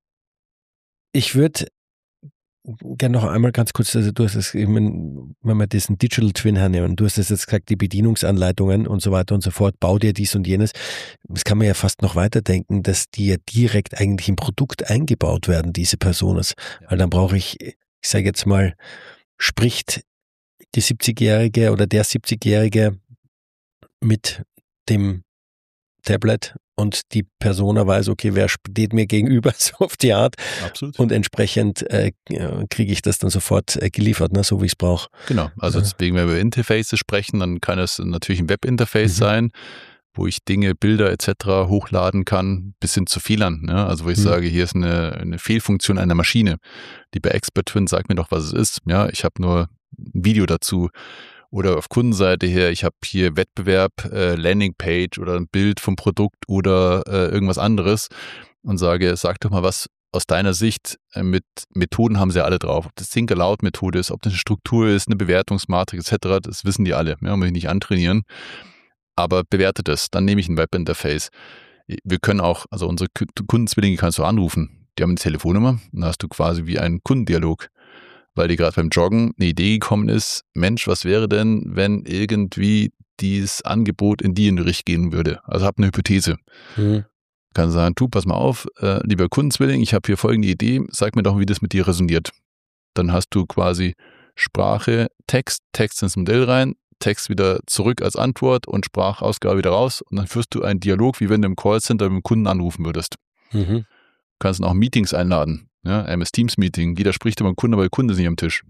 ich würde gerne noch einmal ganz kurz, also du hast es eben, wenn wir diesen Digital Twin hernehmen, du hast es jetzt gesagt, die Bedienungsanleitungen und so weiter und so fort, bau dir dies und jenes. Das kann man ja fast noch weiterdenken, dass die ja direkt eigentlich im Produkt eingebaut werden, diese Personas. Ja. Weil dann brauche ich, ich sage jetzt mal, spricht die siebzigjährige oder der siebzigjährige mit dem Tablet und die Persona weiß, okay, wer steht mir gegenüber, so auf die Art. Absolut. Und entsprechend äh, kriege ich das dann sofort äh, geliefert, ne, so wie ich es brauche. Genau, also ja. Deswegen, wenn wir über Interfaces sprechen, dann kann es natürlich ein Webinterface mhm. sein, wo ich Dinge, Bilder et cetera hochladen kann, bis hin zu Fehlern. Ne? Also wo ich mhm. sage, hier ist eine, eine Fehlfunktion einer Maschine. Die bei Expert Twin sagt mir doch, was es ist. Ja, ich habe nur ein Video dazu. Oder auf Kundenseite her, ich habe hier Wettbewerb, äh, Landingpage oder ein Bild vom Produkt oder äh, irgendwas anderes und sage, sag doch mal was aus deiner Sicht, äh, mit Methoden haben sie ja alle drauf. Ob das Think-Aloud-Methode ist, ob das eine Struktur ist, eine Bewertungsmatrix et cetera, das wissen die alle, ja, muss ich nicht antrainieren. Aber bewertet es, dann nehme ich ein Webinterface. Wir können auch, also unsere Kundenzwillinge kannst du anrufen. Die haben eine Telefonnummer, dann hast du quasi wie einen Kundendialog. Weil dir gerade beim Joggen eine Idee gekommen ist, Mensch, was wäre denn, wenn irgendwie dieses Angebot in die in die Richtung gehen würde? Also hab eine Hypothese. Mhm. Kann sagen, du, pass mal auf, äh, lieber Kundenzwilling, ich habe hier folgende Idee, sag mir doch, wie das mit dir resoniert. Dann hast du quasi Sprache, Text, Text ins Modell rein, Text wieder zurück als Antwort und Sprachausgabe wieder raus und dann führst du einen Dialog, wie wenn du im Callcenter mit dem Kunden anrufen würdest. Mhm. Du kannst dann auch Meetings einladen. Ja, M S Teams Meeting. Jeder spricht über den Kunden, aber der Kunde ist nicht am Tisch.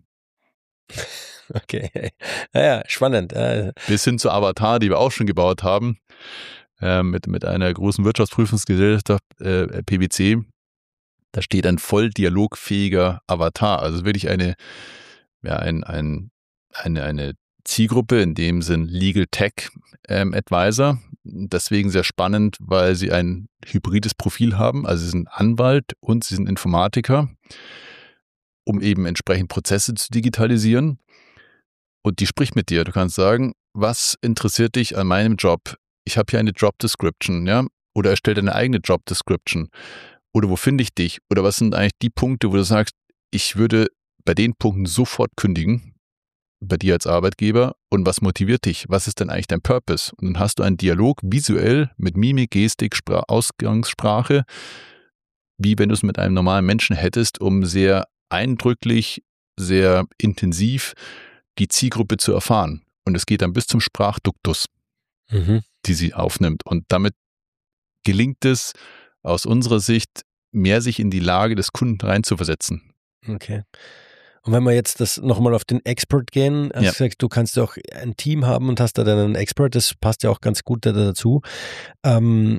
Okay. Naja, spannend. Bis hin zu Avatar, die wir auch schon gebaut haben, äh, mit, mit einer großen Wirtschaftsprüfungsgesellschaft, äh, P W C. Da steht ein voll dialogfähiger Avatar. Also wirklich eine, ja, ein, ein, eine, eine Zielgruppe, in dem Sinn Legal Tech ähm, Advisor. Deswegen sehr spannend, weil sie ein hybrides Profil haben. Also sie sind Anwalt und sie sind Informatiker, um eben entsprechend Prozesse zu digitalisieren. Und die spricht mit dir. Du kannst sagen, was interessiert dich an meinem Job? Ich habe hier eine Job Description, ja? Oder erstell deine eigene Job Description. Oder wo finde ich dich? Oder was sind eigentlich die Punkte, wo du sagst, ich würde bei den Punkten sofort kündigen, bei dir als Arbeitgeber, und was motiviert dich? Was ist denn eigentlich dein Purpose? Und dann hast du einen Dialog visuell mit Mimik, Gestik, Spra- Ausgangssprache, wie wenn du es mit einem normalen Menschen hättest, um sehr eindrücklich sehr intensiv, die Zielgruppe zu erfahren. Und es geht dann bis zum Sprachduktus, mhm. die sie aufnimmt. Und damit gelingt es aus unserer Sicht, mehr sich in die Lage des Kunden reinzuversetzen. Okay. Und wenn wir jetzt das nochmal auf den Expert gehen, hast ja. gesagt, du kannst auch ein Team haben und hast da dann einen Expert, das passt ja auch ganz gut da dazu. Ähm,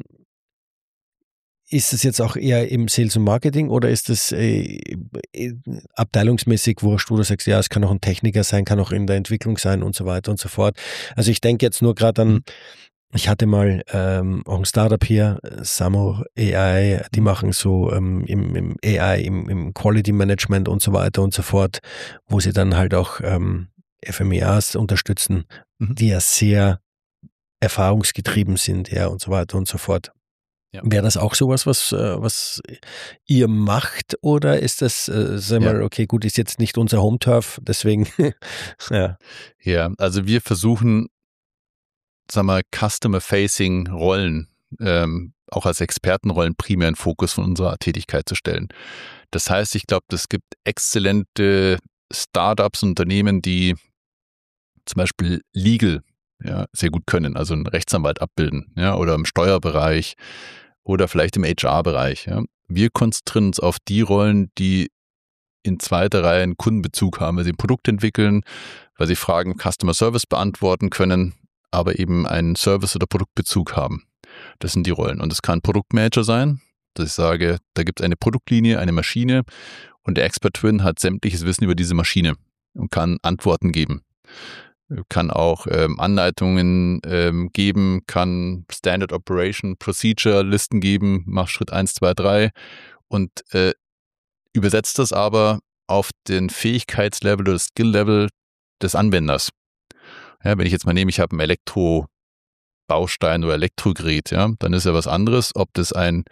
ist es jetzt auch eher im Sales und Marketing oder ist es äh, abteilungsmäßig wurscht, wo du sagst, ja, es kann auch ein Techniker sein, kann auch in der Entwicklung sein und so weiter und so fort. Also ich denke jetzt nur gerade an, ich hatte mal ähm, auch ein Startup hier, Samo A I, die machen so ähm, im, im A I, im, im Quality Management und so weiter und so fort, wo sie dann halt auch ähm, F M E As unterstützen, mhm. die ja sehr erfahrungsgetrieben sind, ja, und so weiter und so fort. Ja. Wäre das auch sowas, was, was ihr macht, oder ist das, äh, sagen wir ja. mal, okay, gut, ist jetzt nicht unser Home-Turf, deswegen, ja. Ja, also wir versuchen, sagen wir, Customer-Facing-Rollen ähm, auch als Expertenrollen primär in Fokus von unserer Tätigkeit zu stellen. Das heißt, ich glaube, es gibt exzellente Startups, Unternehmen, die zum Beispiel Legal ja, sehr gut können, also einen Rechtsanwalt abbilden, ja, oder im Steuerbereich oder vielleicht im H R-Bereich. Ja. Wir konzentrieren uns auf die Rollen, die in zweiter Reihe einen Kundenbezug haben, weil sie ein Produkt entwickeln, weil sie Fragen im Customer Service beantworten können, aber eben einen Service- oder Produktbezug haben. Das sind die Rollen. Und es kann Produktmanager sein, dass ich sage, da gibt es eine Produktlinie, eine Maschine und der Expert Twin hat sämtliches Wissen über diese Maschine und kann Antworten geben. Kann auch ähm, Anleitungen ähm, geben, kann Standard Operation Procedure Listen geben, mach Schritt eins, zwei, drei und äh, übersetzt das aber auf den Fähigkeitslevel oder Skill-Level des Anwenders. Ja, wenn ich jetzt mal nehme, ich habe einen Elektrobaustein oder Elektrogerät, ja, dann ist ja was anderes, ob das ein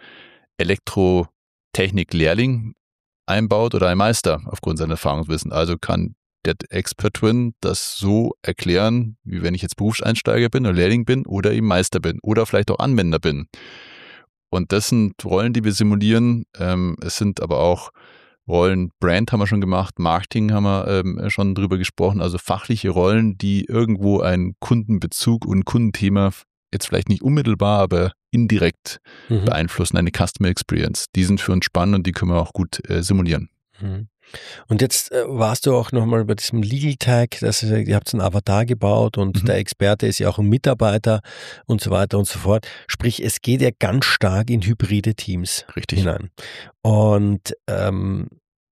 Elektrotechnik-Lehrling einbaut oder ein Meister aufgrund seiner Erfahrungswissen. Also kann der Expert Twin das so erklären, wie wenn ich jetzt Berufseinsteiger bin oder Lehrling bin oder eben Meister bin oder vielleicht auch Anwender bin. Und das sind Rollen, die wir simulieren. Ähm, es sind aber auch Rollen, Brand haben wir schon gemacht, Marketing haben wir ähm, schon drüber gesprochen, also fachliche Rollen, die irgendwo einen Kundenbezug und Kundenthema jetzt vielleicht nicht unmittelbar, aber indirekt mhm. beeinflussen, eine Customer Experience. Die sind für uns spannend und die können wir auch gut äh, simulieren. Mhm. Und jetzt äh, warst du auch nochmal bei diesem Legal Tag, dass ihr, ihr habt einen Avatar gebaut und mhm. der Experte ist ja auch ein Mitarbeiter und so weiter und so fort. Sprich, es geht ja ganz stark in hybride Teams Richtig. hinein. Und ähm,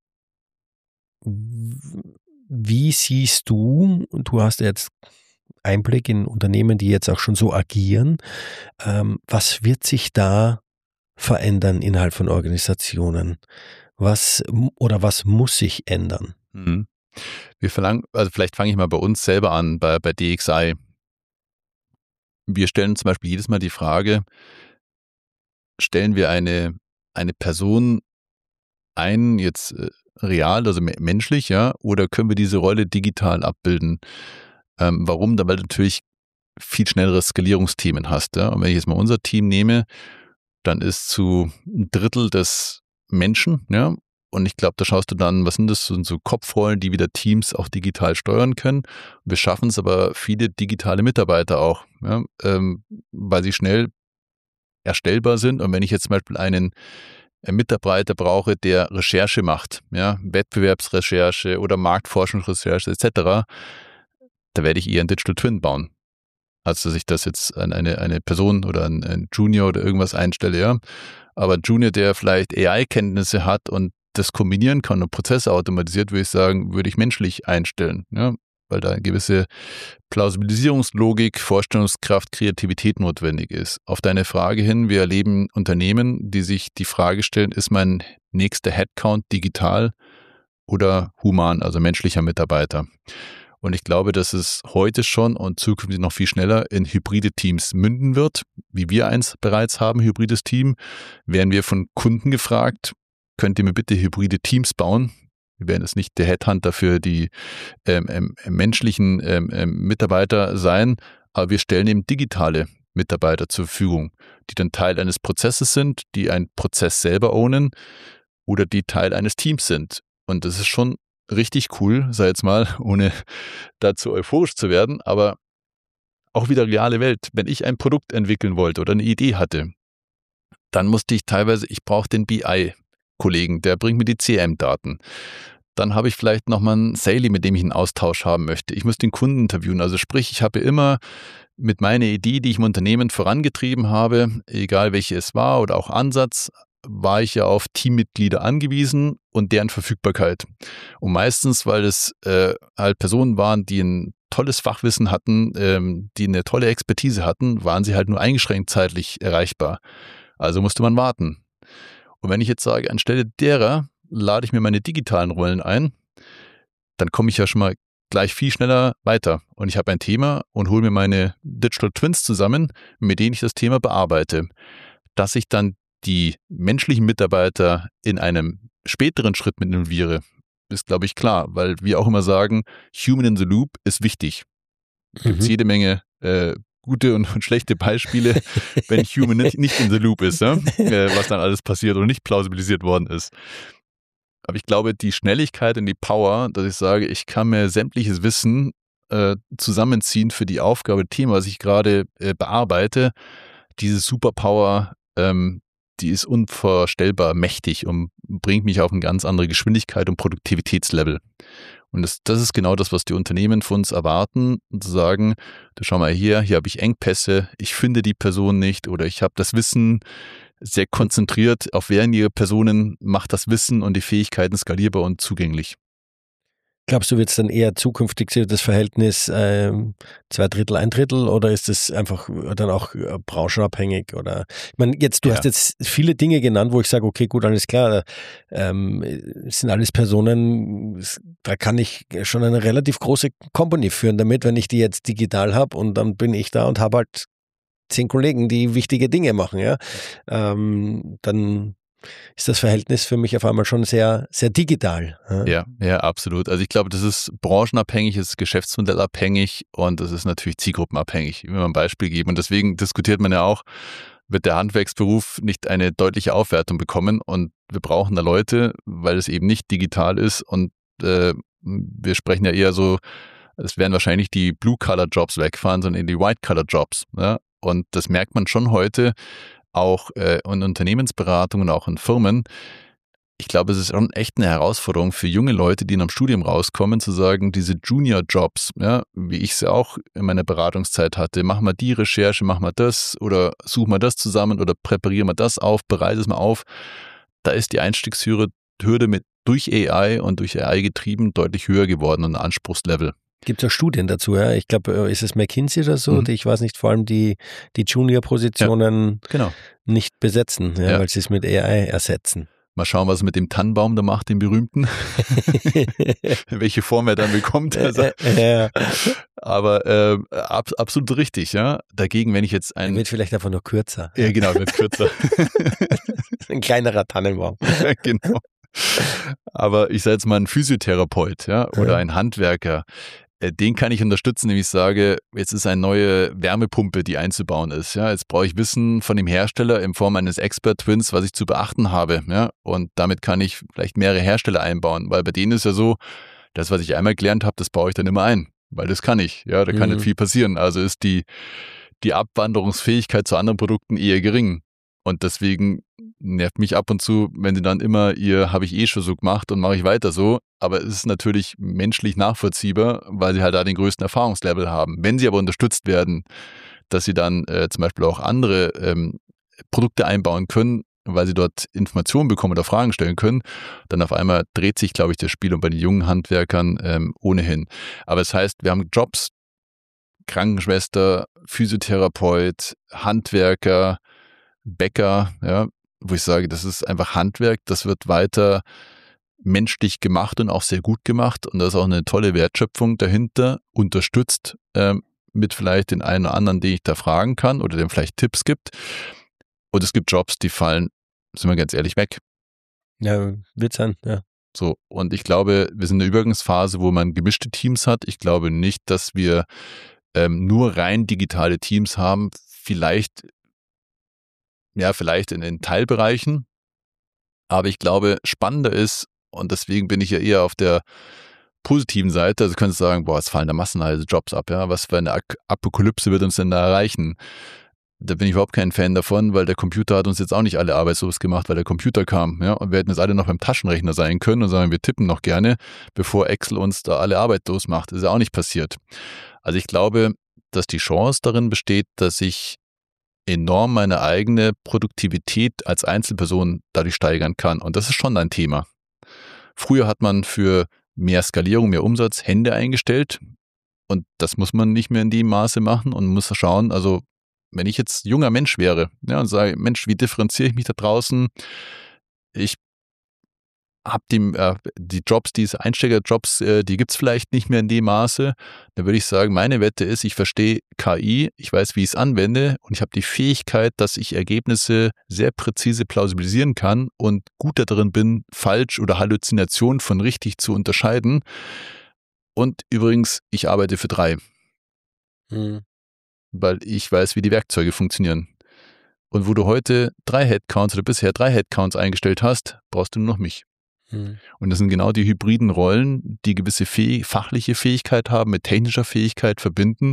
wie siehst du, du hast jetzt Einblick in Unternehmen, die jetzt auch schon so agieren, ähm, was wird sich da verändern innerhalb von Organisationen? Was oder was muss sich ändern? Mhm. Wir verlangen, also vielleicht fange ich mal bei uns selber an, bei, bei D X I. Wir stellen zum Beispiel jedes Mal die Frage, stellen wir eine, eine Person ein, jetzt äh, real, also menschlich, ja, oder können wir diese Rolle digital abbilden? Ähm, warum? Weil du natürlich viel schnellere Skalierungsthemen hast. Ja? Und wenn ich jetzt mal unser Team nehme, dann ist zu ein Drittel des Menschen, ja, und ich glaube, da schaust du dann, was sind das, so, so Kopfrollen, die wieder Teams auch digital steuern können. Wir schaffen es aber viele digitale Mitarbeiter auch, ja, ähm, weil sie schnell erstellbar sind. Und wenn ich jetzt zum Beispiel einen Mitarbeiter brauche, der Recherche macht, ja, Wettbewerbsrecherche oder Marktforschungsrecherche et cetera, da werde ich eher einen Digital Twin bauen, als dass ich das jetzt an eine, eine Person oder an einen Junior oder irgendwas einstelle, ja. Aber ein Junior, der vielleicht A I-Kenntnisse hat und das kombinieren kann und Prozesse automatisiert, würde ich sagen, würde ich menschlich einstellen, ja, weil da eine gewisse Plausibilisierungslogik, Vorstellungskraft, Kreativität notwendig ist. Auf deine Frage hin, wir erleben Unternehmen, die sich die Frage stellen, ist mein nächster Headcount digital oder human, also menschlicher Mitarbeiter? Und ich glaube, dass es heute schon und zukünftig noch viel schneller in hybride Teams münden wird, wie wir eins bereits haben, hybrides Team. Werden wir von Kunden gefragt, könnt ihr mir bitte hybride Teams bauen? Wir werden jetzt nicht der Headhunter für die ähm, ähm, menschlichen ähm, ähm, Mitarbeiter sein, aber wir stellen eben digitale Mitarbeiter zur Verfügung, die dann Teil eines Prozesses sind, die einen Prozess selber ownen oder die Teil eines Teams sind. Und das ist schon richtig cool, sag jetzt mal, ohne dazu euphorisch zu werden, aber auch wieder reale Welt. Wenn ich ein Produkt entwickeln wollte oder eine Idee hatte, dann musste ich teilweise, ich brauche den B I-Kollegen, der bringt mir die C R M-Daten. Dann habe ich vielleicht nochmal einen Salesy, mit dem ich einen Austausch haben möchte. Ich muss den Kunden interviewen. Also sprich, ich habe immer mit meiner Idee, die ich im Unternehmen vorangetrieben habe, egal welche es war oder auch Ansatz, war ich ja auf Teammitglieder angewiesen und deren Verfügbarkeit. Und meistens, weil es äh, halt Personen waren, die ein tolles Fachwissen hatten, ähm, die eine tolle Expertise hatten, waren sie halt nur eingeschränkt zeitlich erreichbar. Also musste man warten. Und wenn ich jetzt sage, anstelle derer lade ich mir meine digitalen Rollen ein, dann komme ich ja schon mal gleich viel schneller weiter. Und ich habe ein Thema und hole mir meine Digital Twins zusammen, mit denen ich das Thema bearbeite. Dass ich dann die menschlichen Mitarbeiter in einem späteren Schritt mit involviere, ist, glaube ich, klar, weil wir auch immer sagen, Human in the Loop ist wichtig. Es gibt mhm. jede Menge äh, gute und, und schlechte Beispiele, wenn Human nicht, nicht in the Loop ist, ja? äh, was dann alles passiert oder nicht plausibilisiert worden ist. Aber ich glaube, die Schnelligkeit und die Power, dass ich sage, ich kann mir sämtliches Wissen äh, zusammenziehen für die Aufgabe, Thema, was ich gerade äh, bearbeite, diese Superpower, ähm, die ist unvorstellbar mächtig und bringt mich auf eine ganz andere Geschwindigkeit und Produktivitätslevel. Und das, das ist genau das, was die Unternehmen von uns erwarten, zu sagen, da schau mal hier, hier habe ich Engpässe, ich finde die Person nicht oder ich habe das Wissen sehr konzentriert auf wenige Personen, macht das Wissen und die Fähigkeiten skalierbar und zugänglich. Glaubst du, wird es dann eher zukünftig das Verhältnis äh, zwei Drittel, ein Drittel oder ist es einfach dann auch äh, branchenabhängig? Oder ich meine, jetzt, du ja. hast jetzt viele Dinge genannt, wo ich sage, okay, gut, alles klar, ähm, es sind alles Personen, da kann ich schon eine relativ große Company führen damit, wenn ich die jetzt digital habe und dann bin ich da und habe halt zehn Kollegen, die wichtige Dinge machen, ja, ähm, dann ist das Verhältnis für mich auf einmal schon sehr, sehr digital. Ja, ja, ja, absolut. Also ich glaube, das ist branchenabhängig, es ist geschäftsmodellabhängig und das ist natürlich zielgruppenabhängig. Ich will mal ein Beispiel geben und deswegen diskutiert man ja auch, wird der Handwerksberuf nicht eine deutliche Aufwertung bekommen und wir brauchen da Leute, weil es eben nicht digital ist und äh, wir sprechen ja eher so, es werden wahrscheinlich die Blue-Color-Jobs wegfahren, sondern in die White-Color-Jobs. Ja? Und das merkt man schon heute, auch äh, in Unternehmensberatungen, auch in Firmen. Ich glaube, es ist schon echt eine Herausforderung für junge Leute, die in einem Studium rauskommen, zu sagen, diese Junior-Jobs, ja, wie ich sie auch in meiner Beratungszeit hatte, mach mal die Recherche, mach mal das oder such mal das zusammen oder präparier mal das auf, bereite es mal auf. Da ist die Einstiegshürde mit durch A I und durch A I getrieben deutlich höher geworden und ein Anspruchslevel. Gibt es auch Studien dazu, ja? Ich glaube, ist es McKinsey oder so? Mhm. Die, ich weiß nicht, vor allem die, die Junior-Positionen ja, genau. nicht besetzen, ja, ja. weil sie es mit A I ersetzen. Mal schauen, was er mit dem Tannenbaum da macht, den berühmten. Welche Form er dann bekommt. Also. Ja. Aber äh, ab, absolut richtig, ja. Dagegen, wenn ich jetzt ein... Er wird vielleicht einfach nur kürzer. Ja, genau, wird kürzer. Ein kleinerer Tannenbaum. Ja, genau. Aber ich sage jetzt mal ein Physiotherapeut, ja, oder ein Handwerker, den kann ich unterstützen, indem ich sage, jetzt ist eine neue Wärmepumpe, die einzubauen ist. Ja, jetzt brauche ich Wissen von dem Hersteller in Form eines Expert-Twins, was ich zu beachten habe. Ja, und damit kann ich vielleicht mehrere Hersteller einbauen, weil bei denen ist ja so, das, was ich einmal gelernt habe, das baue ich dann immer ein, weil das kann ich. Ja, da kann mhm. nicht viel passieren. Also ist die, die Abwanderungsfähigkeit zu anderen Produkten eher gering. Und deswegen nervt mich ab und zu, wenn sie dann immer ihr, habe ich eh schon so gemacht und mache ich weiter so. Aber es ist natürlich menschlich nachvollziehbar, weil sie halt da den größten Erfahrungslevel haben. Wenn sie aber unterstützt werden, dass sie dann äh, zum Beispiel auch andere ähm, Produkte einbauen können, weil sie dort Informationen bekommen oder Fragen stellen können, dann auf einmal dreht sich, glaube ich, das Spiel und bei den jungen Handwerkern ähm, ohnehin. Aber es heißt, wir haben Jobs, Krankenschwester, Physiotherapeut, Handwerker, Bäcker, ja, wo ich sage, das ist einfach Handwerk, das wird weiter menschlich gemacht und auch sehr gut gemacht und da ist auch eine tolle Wertschöpfung dahinter, unterstützt ähm, mit vielleicht den einen oder anderen, den ich da fragen kann oder dem vielleicht Tipps gibt. Und es gibt Jobs, die fallen, sind wir ganz ehrlich, weg. Ja, wird sein, ja. So, und ich glaube, wir sind in der Übergangsphase, wo man gemischte Teams hat. Ich glaube nicht, dass wir ähm, nur rein digitale Teams haben, vielleicht Ja, vielleicht in den Teilbereichen. Aber ich glaube, spannender ist, Und deswegen bin ich ja eher auf der positiven Seite. Also könntest du sagen, boah, es fallen da massenweise Jobs ab. Ja? Was für eine Apokalypse wird uns denn da erreichen? Da bin ich überhaupt kein Fan davon, weil der Computer hat uns jetzt auch nicht alle arbeitslos gemacht, weil der Computer kam. Ja? Und wir hätten jetzt alle noch beim Taschenrechner sein können und sagen, wir tippen noch gerne, bevor Excel uns da alle arbeitslos macht. Das ist ja auch nicht passiert. Also ich glaube, dass die Chance darin besteht, dass ich enorm meine eigene Produktivität als Einzelperson dadurch steigern kann. Und das ist schon ein Thema. Früher hat man für mehr Skalierung, mehr Umsatz Hände eingestellt und das muss man nicht mehr in dem Maße machen und muss schauen, also wenn ich jetzt junger Mensch wäre, ja, und sage, Mensch, wie differenziere ich mich da draußen? Ich habe die, äh, die Jobs, diese Einsteigerjobs, äh, die gibt es vielleicht nicht mehr in dem Maße. Dann würde ich sagen, meine Wette ist, ich verstehe K I, ich weiß, wie ich es anwende und ich habe die Fähigkeit, dass ich Ergebnisse sehr präzise plausibilisieren kann und gut darin bin, falsch oder Halluzination von richtig zu unterscheiden. Und übrigens, ich arbeite für drei. Mhm. Weil ich weiß, wie die Werkzeuge funktionieren. Und wo du heute drei Headcounts oder bisher drei Headcounts eingestellt hast, brauchst du nur noch mich. Mhm. Und das sind genau die hybriden Rollen, die gewisse Fäh- fachliche Fähigkeit haben, mit technischer Fähigkeit verbinden.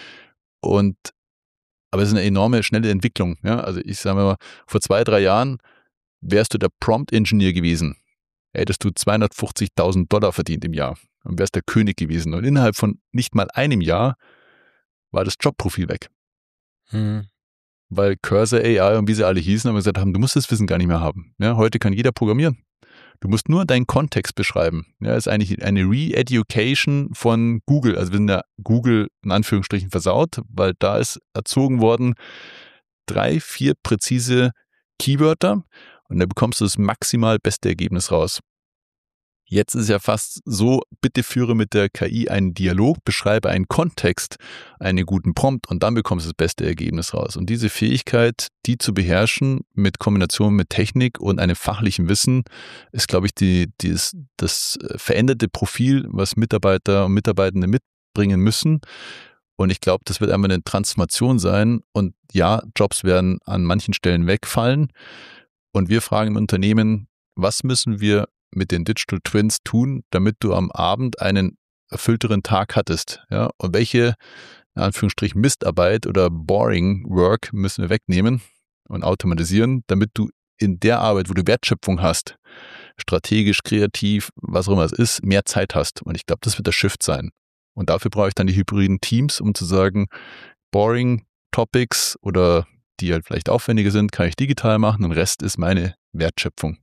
Und aber es ist eine enorme, schnelle Entwicklung. Ja? Also ich sage mal, vor zwei, drei Jahren wärst du der Prompt-Engineer gewesen. Hättest du zweihundertfünfzigtausend Dollar verdient im Jahr und wärst der König gewesen. Und innerhalb von nicht mal einem Jahr war das Jobprofil weg. Mhm. Weil Cursor, A I und wie sie alle hießen, haben gesagt haben, du musst das Wissen gar nicht mehr haben. Ja, heute kann jeder programmieren. Du musst nur deinen Kontext beschreiben. Ja, das ist eigentlich eine Re-Education von Google. Also wir sind ja Google in Anführungsstrichen versaut, weil da ist erzogen worden, drei, vier präzise Keywörter und da bekommst du das maximal beste Ergebnis raus. Jetzt ist es ja fast so, bitte führe mit der K I einen Dialog, beschreibe einen Kontext, einen guten Prompt und dann bekommst du das beste Ergebnis raus. Und diese Fähigkeit, die zu beherrschen mit Kombination mit Technik und einem fachlichen Wissen, ist, glaube ich, die, die ist das veränderte Profil, was Mitarbeiter und Mitarbeitende mitbringen müssen. Und ich glaube, das wird einmal eine Transformation sein. Und ja, Jobs werden an manchen Stellen wegfallen. Und wir fragen im Unternehmen, was müssen wir mit den Digital Twins tun, damit du am Abend einen erfüllteren Tag hattest. Ja? Und welche, in Anführungsstrichen, Mistarbeit oder Boring Work müssen wir wegnehmen und automatisieren, damit du in der Arbeit, wo du Wertschöpfung hast, strategisch, kreativ, was auch immer es ist, mehr Zeit hast. Und ich glaube, das wird der Shift sein. Und dafür brauche ich dann die hybriden Teams, um zu sagen, Boring Topics oder die halt vielleicht aufwendiger sind, kann ich digital machen und der Rest ist meine Wertschöpfung.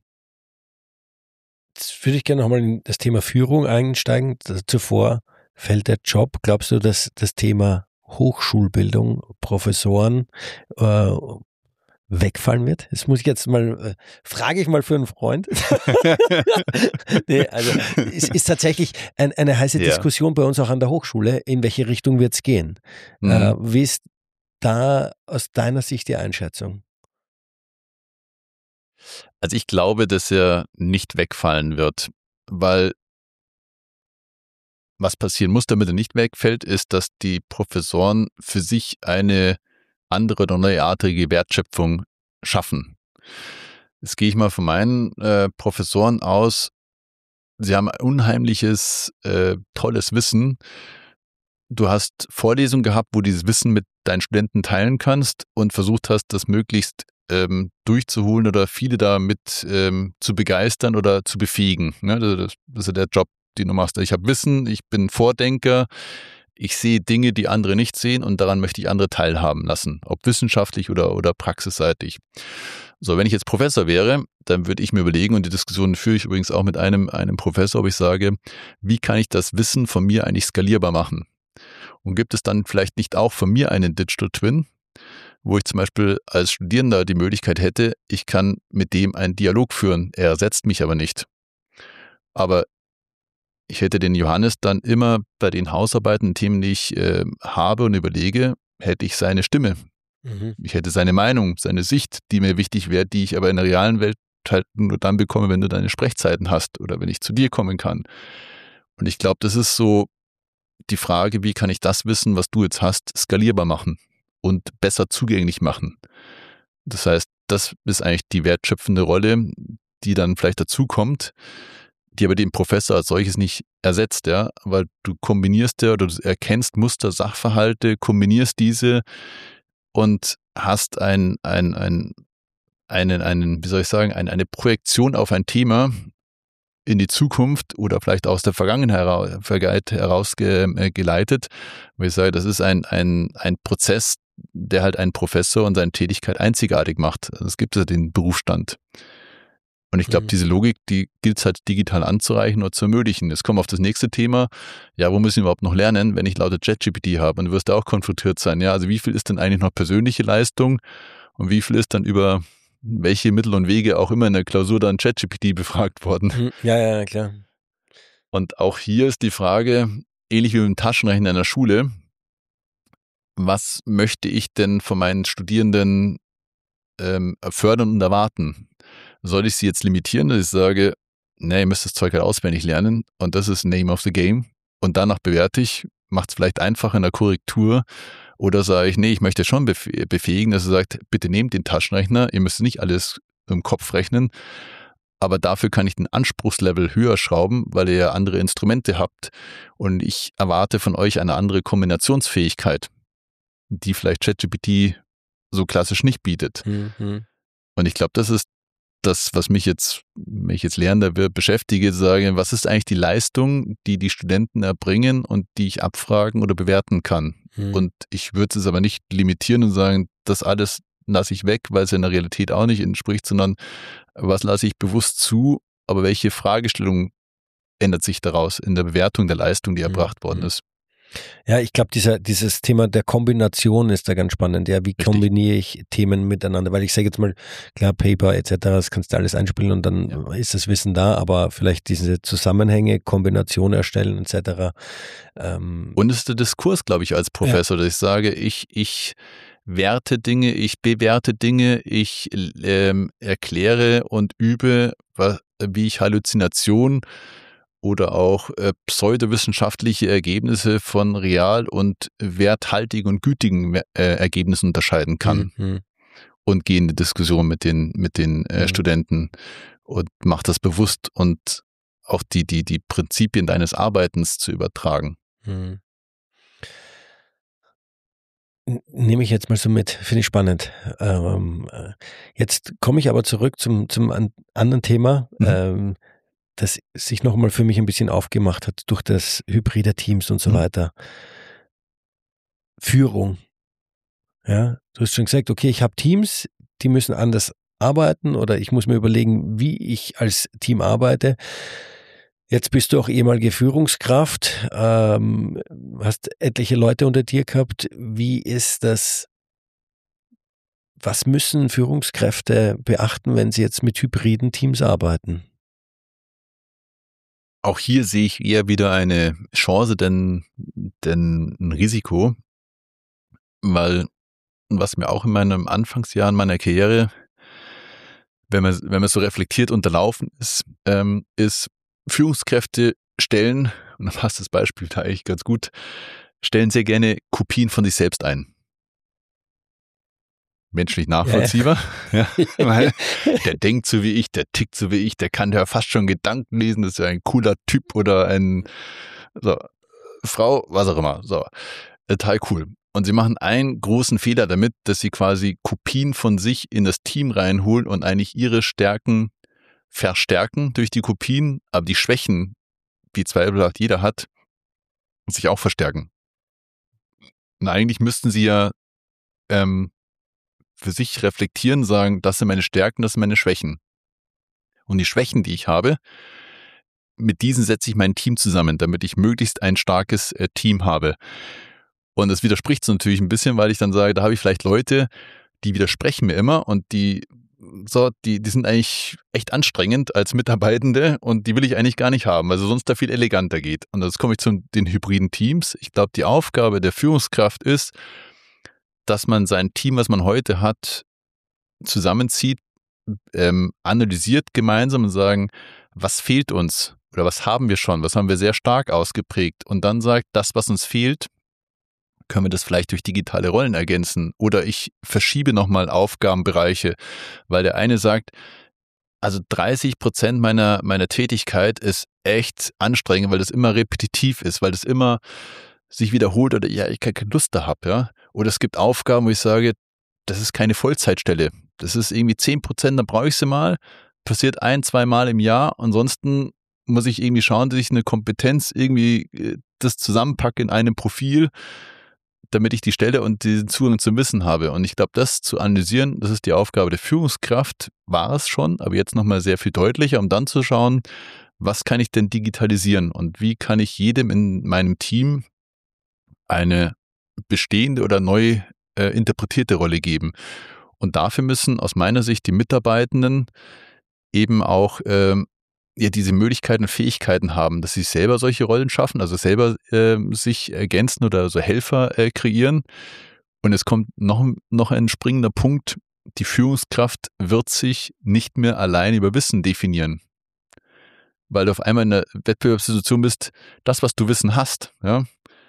Jetzt würde ich gerne nochmal in das Thema Führung einsteigen. Zuvor fällt der Job. Glaubst du, dass das Thema Hochschulbildung, Professoren äh, wegfallen wird? Das muss ich jetzt mal, äh, frage ich mal für einen Freund. nee, also es ist tatsächlich ein, eine heiße ja. Diskussion bei uns auch an der Hochschule. In welche Richtung wird es gehen? Mhm. Äh, wie ist da aus deiner Sicht die Einschätzung? Also ich glaube, dass er nicht wegfallen wird, weil was passieren muss, damit er nicht wegfällt, ist, dass die Professoren für sich eine andere oder neuartige Wertschöpfung schaffen. Jetzt gehe ich mal von meinen äh, Professoren aus, sie haben ein unheimliches, äh, tolles Wissen. Du hast Vorlesungen gehabt, wo du dieses Wissen mit deinen Studenten teilen kannst und versucht hast, das möglichst ähm, durchzuholen oder viele damit ähm, zu begeistern oder zu befähigen. Ne? Das, das ist der Job, den du machst. Ich habe Wissen, ich bin Vordenker, ich sehe Dinge, die andere nicht sehen und daran möchte ich andere teilhaben lassen, ob wissenschaftlich oder, oder praxisseitig. So, wenn ich jetzt Professor wäre, dann würde ich mir überlegen, und die Diskussion führe ich übrigens auch mit einem, einem Professor, ob ich sage, wie kann ich das Wissen von mir eigentlich skalierbar machen? Und gibt es dann vielleicht nicht auch von mir einen Digital Twin, wo ich zum Beispiel als Studierender die Möglichkeit hätte, ich kann mit dem einen Dialog führen. Er ersetzt mich aber nicht. Aber ich hätte den Johannes dann immer bei den Hausarbeiten, Themen, die ich äh, habe und überlege, hätte ich seine Stimme. Mhm. Ich hätte seine Meinung, seine Sicht, die mir wichtig wäre, die ich aber in der realen Welt halt nur dann bekomme, wenn du deine Sprechzeiten hast oder wenn ich zu dir kommen kann. Und ich glaube, das ist so die Frage, wie kann ich das Wissen, was du jetzt hast, skalierbar machen und besser zugänglich machen. Das heißt, das ist eigentlich die wertschöpfende Rolle, die dann vielleicht dazu kommt. die aber den Professor als solches nicht ersetzt, ja, weil du kombinierst ja oder du erkennst Muster, Sachverhalte, kombinierst diese und hast ein, ein, ein, einen, einen, wie soll ich sagen, ein, eine Projektion auf ein Thema in die Zukunft oder vielleicht aus der Vergangenheit herausgeleitet, wo ich sage, das ist ein, ein, ein Prozess, der halt einen Professor und seine Tätigkeit einzigartig macht. Also es gibt ja den Berufsstand. Und ich glaube, mhm. diese Logik, die gilt es halt digital anzureichen oder zu ermöglichen. Jetzt kommen wir auf das nächste Thema. Ja, wo müssen wir überhaupt noch lernen, wenn ich lauter ChatGPT habe? Und du wirst da auch konfrontiert sein. Ja, also wie viel ist denn eigentlich noch persönliche Leistung und wie viel ist dann über welche Mittel und Wege auch immer in der Klausur dann ChatGPT befragt worden? Ja, ja, klar. Und auch hier ist die Frage, ähnlich wie mit dem Taschenrechner in der Schule, was möchte ich denn von meinen Studierenden ähm, fördern und erwarten? Soll ich sie jetzt limitieren, dass ich sage, nee, ihr müsst das Zeug halt auswendig lernen und das ist Name of the Game und danach bewerte ich, macht es vielleicht einfacher in der Korrektur oder sage ich, nee, ich möchte schon befähigen, dass ihr sagt, bitte nehmt den Taschenrechner, ihr müsst nicht alles im Kopf rechnen, aber dafür kann ich den Anspruchslevel höher schrauben, weil ihr ja andere Instrumente habt und ich erwarte von euch eine andere Kombinationsfähigkeit, die vielleicht ChatGPT so klassisch nicht bietet. Mhm. Und ich glaube, das ist das, was mich jetzt, wenn ich jetzt Lehrender wird, beschäftige, sage, was ist eigentlich die Leistung, die die Studenten erbringen und die ich abfragen oder bewerten kann. Mhm. Und ich würde es aber nicht limitieren und sagen, das alles lasse ich weg, weil es in der Realität auch nicht entspricht, sondern was lasse ich bewusst zu, aber welche Fragestellung ändert sich daraus in der Bewertung der Leistung, die erbracht mhm. worden ist. Ja, ich glaube, dieser, dieses Thema der Kombination ist da ganz spannend. Ja, wie Richtig. kombiniere ich Themen miteinander? Weil ich sage jetzt mal, klar, Paper et cetera, das kannst du alles einspielen und dann ja. ist das Wissen da, aber vielleicht diese Zusammenhänge, Kombination erstellen et cetera. Ähm und es ist der Diskurs, glaube ich, als Professor, ja. dass ich sage, ich, ich werte Dinge, ich bewerte Dinge, ich ähm, erkläre und übe, was, wie ich Halluzination oder auch äh, pseudowissenschaftliche Ergebnisse von real und werthaltigen und gütigen äh, Ergebnissen unterscheiden kann. Mhm. Und gehe in die Diskussion mit den, mit den äh, mhm. Studenten und mache das bewusst und auch die, die, die Prinzipien deines Arbeitens zu übertragen. Mhm. Nehme ich jetzt mal so mit, finde ich spannend. Ähm, jetzt komme ich aber zurück zum, zum an, anderen Thema. Mhm. Ähm, das sich nochmal für mich ein bisschen aufgemacht hat durch das hybride Teams und so mhm. weiter. Führung. Ja, du hast schon gesagt, okay, ich habe Teams, die müssen anders arbeiten oder ich muss mir überlegen, wie ich als Team arbeite. Jetzt bist du auch ehemalige Führungskraft, ähm, hast etliche Leute unter dir gehabt. Wie ist das? Was müssen Führungskräfte beachten, wenn sie jetzt mit hybriden Teams arbeiten? Auch hier sehe ich eher wieder eine Chance, denn, denn ein Risiko, weil was mir auch in meinem Anfangsjahren meiner Karriere, wenn man, wenn man so reflektiert unterlaufen ist, ähm, ist Führungskräfte stellen, und dann passt das Beispiel da eigentlich ganz gut, stellen sehr gerne Kopien von sich selbst ein. Menschlich nachvollziehbar, ja, ja. Ja, weil der denkt so wie ich, der tickt so wie ich, der kann ja fast schon Gedanken lesen, das ist ja ein cooler Typ oder ein so, Frau, was auch immer, so, total cool. Und sie machen einen großen Fehler damit, dass sie quasi Kopien von sich in das Team reinholen und eigentlich ihre Stärken verstärken durch die Kopien, aber die Schwächen, die zweifelhaft jeder hat, sich auch verstärken. Und eigentlich müssten sie ja ähm, für sich reflektieren, sagen, das sind meine Stärken, das sind meine Schwächen. Und die Schwächen, die ich habe, mit diesen setze ich mein Team zusammen, damit ich möglichst ein starkes äh, Team habe. Und das widerspricht so natürlich ein bisschen, weil ich dann sage, da habe ich vielleicht Leute, die widersprechen mir immer und die so, die, die sind eigentlich echt anstrengend als Mitarbeitende und die will ich eigentlich gar nicht haben, weil es sonst da viel eleganter geht. Und jetzt komme ich zu den hybriden Teams. Ich glaube, die Aufgabe der Führungskraft ist, dass man sein Team, was man heute hat, zusammenzieht, ähm, analysiert gemeinsam und sagen, was fehlt uns oder was haben wir schon, was haben wir sehr stark ausgeprägt und dann sagt, das, was uns fehlt, können wir das vielleicht durch digitale Rollen ergänzen oder ich verschiebe nochmal Aufgabenbereiche, weil der eine sagt, Also dreißig Prozent meiner, meiner Tätigkeit ist echt anstrengend, weil das immer repetitiv ist, weil das immer sich wiederholt oder ja, ich keine Lust da habe, ja. Oder es gibt Aufgaben, wo ich sage, das ist keine Vollzeitstelle. Das ist irgendwie zehn Prozent, dann brauche ich sie mal. Passiert ein, zwei Mal im Jahr. Ansonsten muss ich irgendwie schauen, dass ich eine Kompetenz irgendwie das zusammenpacke in einem Profil, damit ich die Stelle und den Zugang zum Wissen habe. Und ich glaube, das zu analysieren, das ist die Aufgabe der Führungskraft, war es schon, aber jetzt nochmal sehr viel deutlicher, um dann zu schauen, was kann ich denn digitalisieren und wie kann ich jedem in meinem Team eine bestehende oder neu äh, interpretierte Rolle geben. Und dafür müssen aus meiner Sicht die Mitarbeitenden eben auch ähm, ja diese Möglichkeiten und Fähigkeiten haben, dass sie selber solche Rollen schaffen, also selber äh, sich ergänzen oder so Helfer äh, kreieren. Und es kommt noch, noch ein springender Punkt, die Führungskraft wird sich nicht mehr allein über Wissen definieren. Weil du auf einmal in einer Wettbewerbssituation bist, das, was du Wissen hast, ja,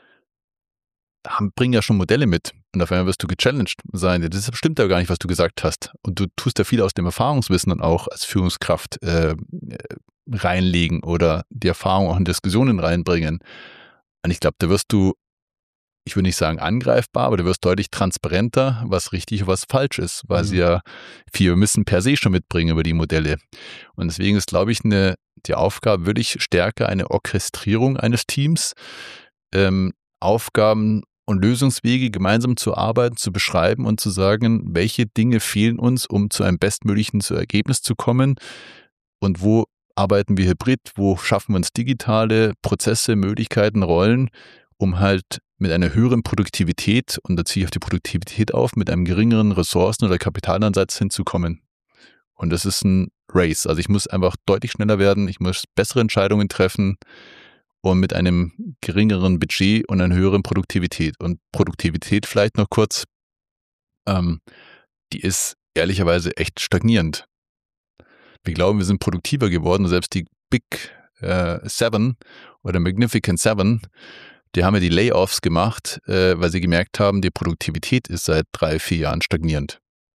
bringen ja schon Modelle mit. Und auf einmal wirst du gechallenged sein. Das stimmt ja gar nicht, was du gesagt hast. Und du tust ja viel aus dem Erfahrungswissen dann auch als Führungskraft äh, reinlegen oder die Erfahrung auch in Diskussionen reinbringen. Und ich glaube, da wirst du, ich würde nicht sagen angreifbar, aber du wirst deutlich transparenter, was richtig und was falsch ist, weil mhm. sie ja viel Wissen per se schon mitbringen über die Modelle. Und deswegen ist, glaube ich, eine, die Aufgabe wirklich stärker eine Orchestrierung eines Teams, ähm, Aufgaben und Lösungswege gemeinsam zu arbeiten, zu beschreiben und zu sagen, welche Dinge fehlen uns, um zu einem bestmöglichen Ergebnis zu kommen und wo arbeiten wir hybrid, wo schaffen wir uns digitale Prozesse, Möglichkeiten, Rollen, um halt mit einer höheren Produktivität, und da ziehe ich auf die Produktivität auf, mit einem geringeren Ressourcen- oder Kapitalansatz hinzukommen. Und das ist ein Race. Also ich muss einfach deutlich schneller werden, ich muss bessere Entscheidungen treffen, und mit einem geringeren Budget und einer höheren Produktivität. Und Produktivität vielleicht noch kurz, ähm, die ist ehrlicherweise echt stagnierend. Wir glauben, wir sind produktiver geworden, und selbst die Big äh, Seven oder Magnificent Seven, die haben ja die Layoffs gemacht, äh, weil sie gemerkt haben, die Produktivität ist seit drei, vier Jahren stagnierend.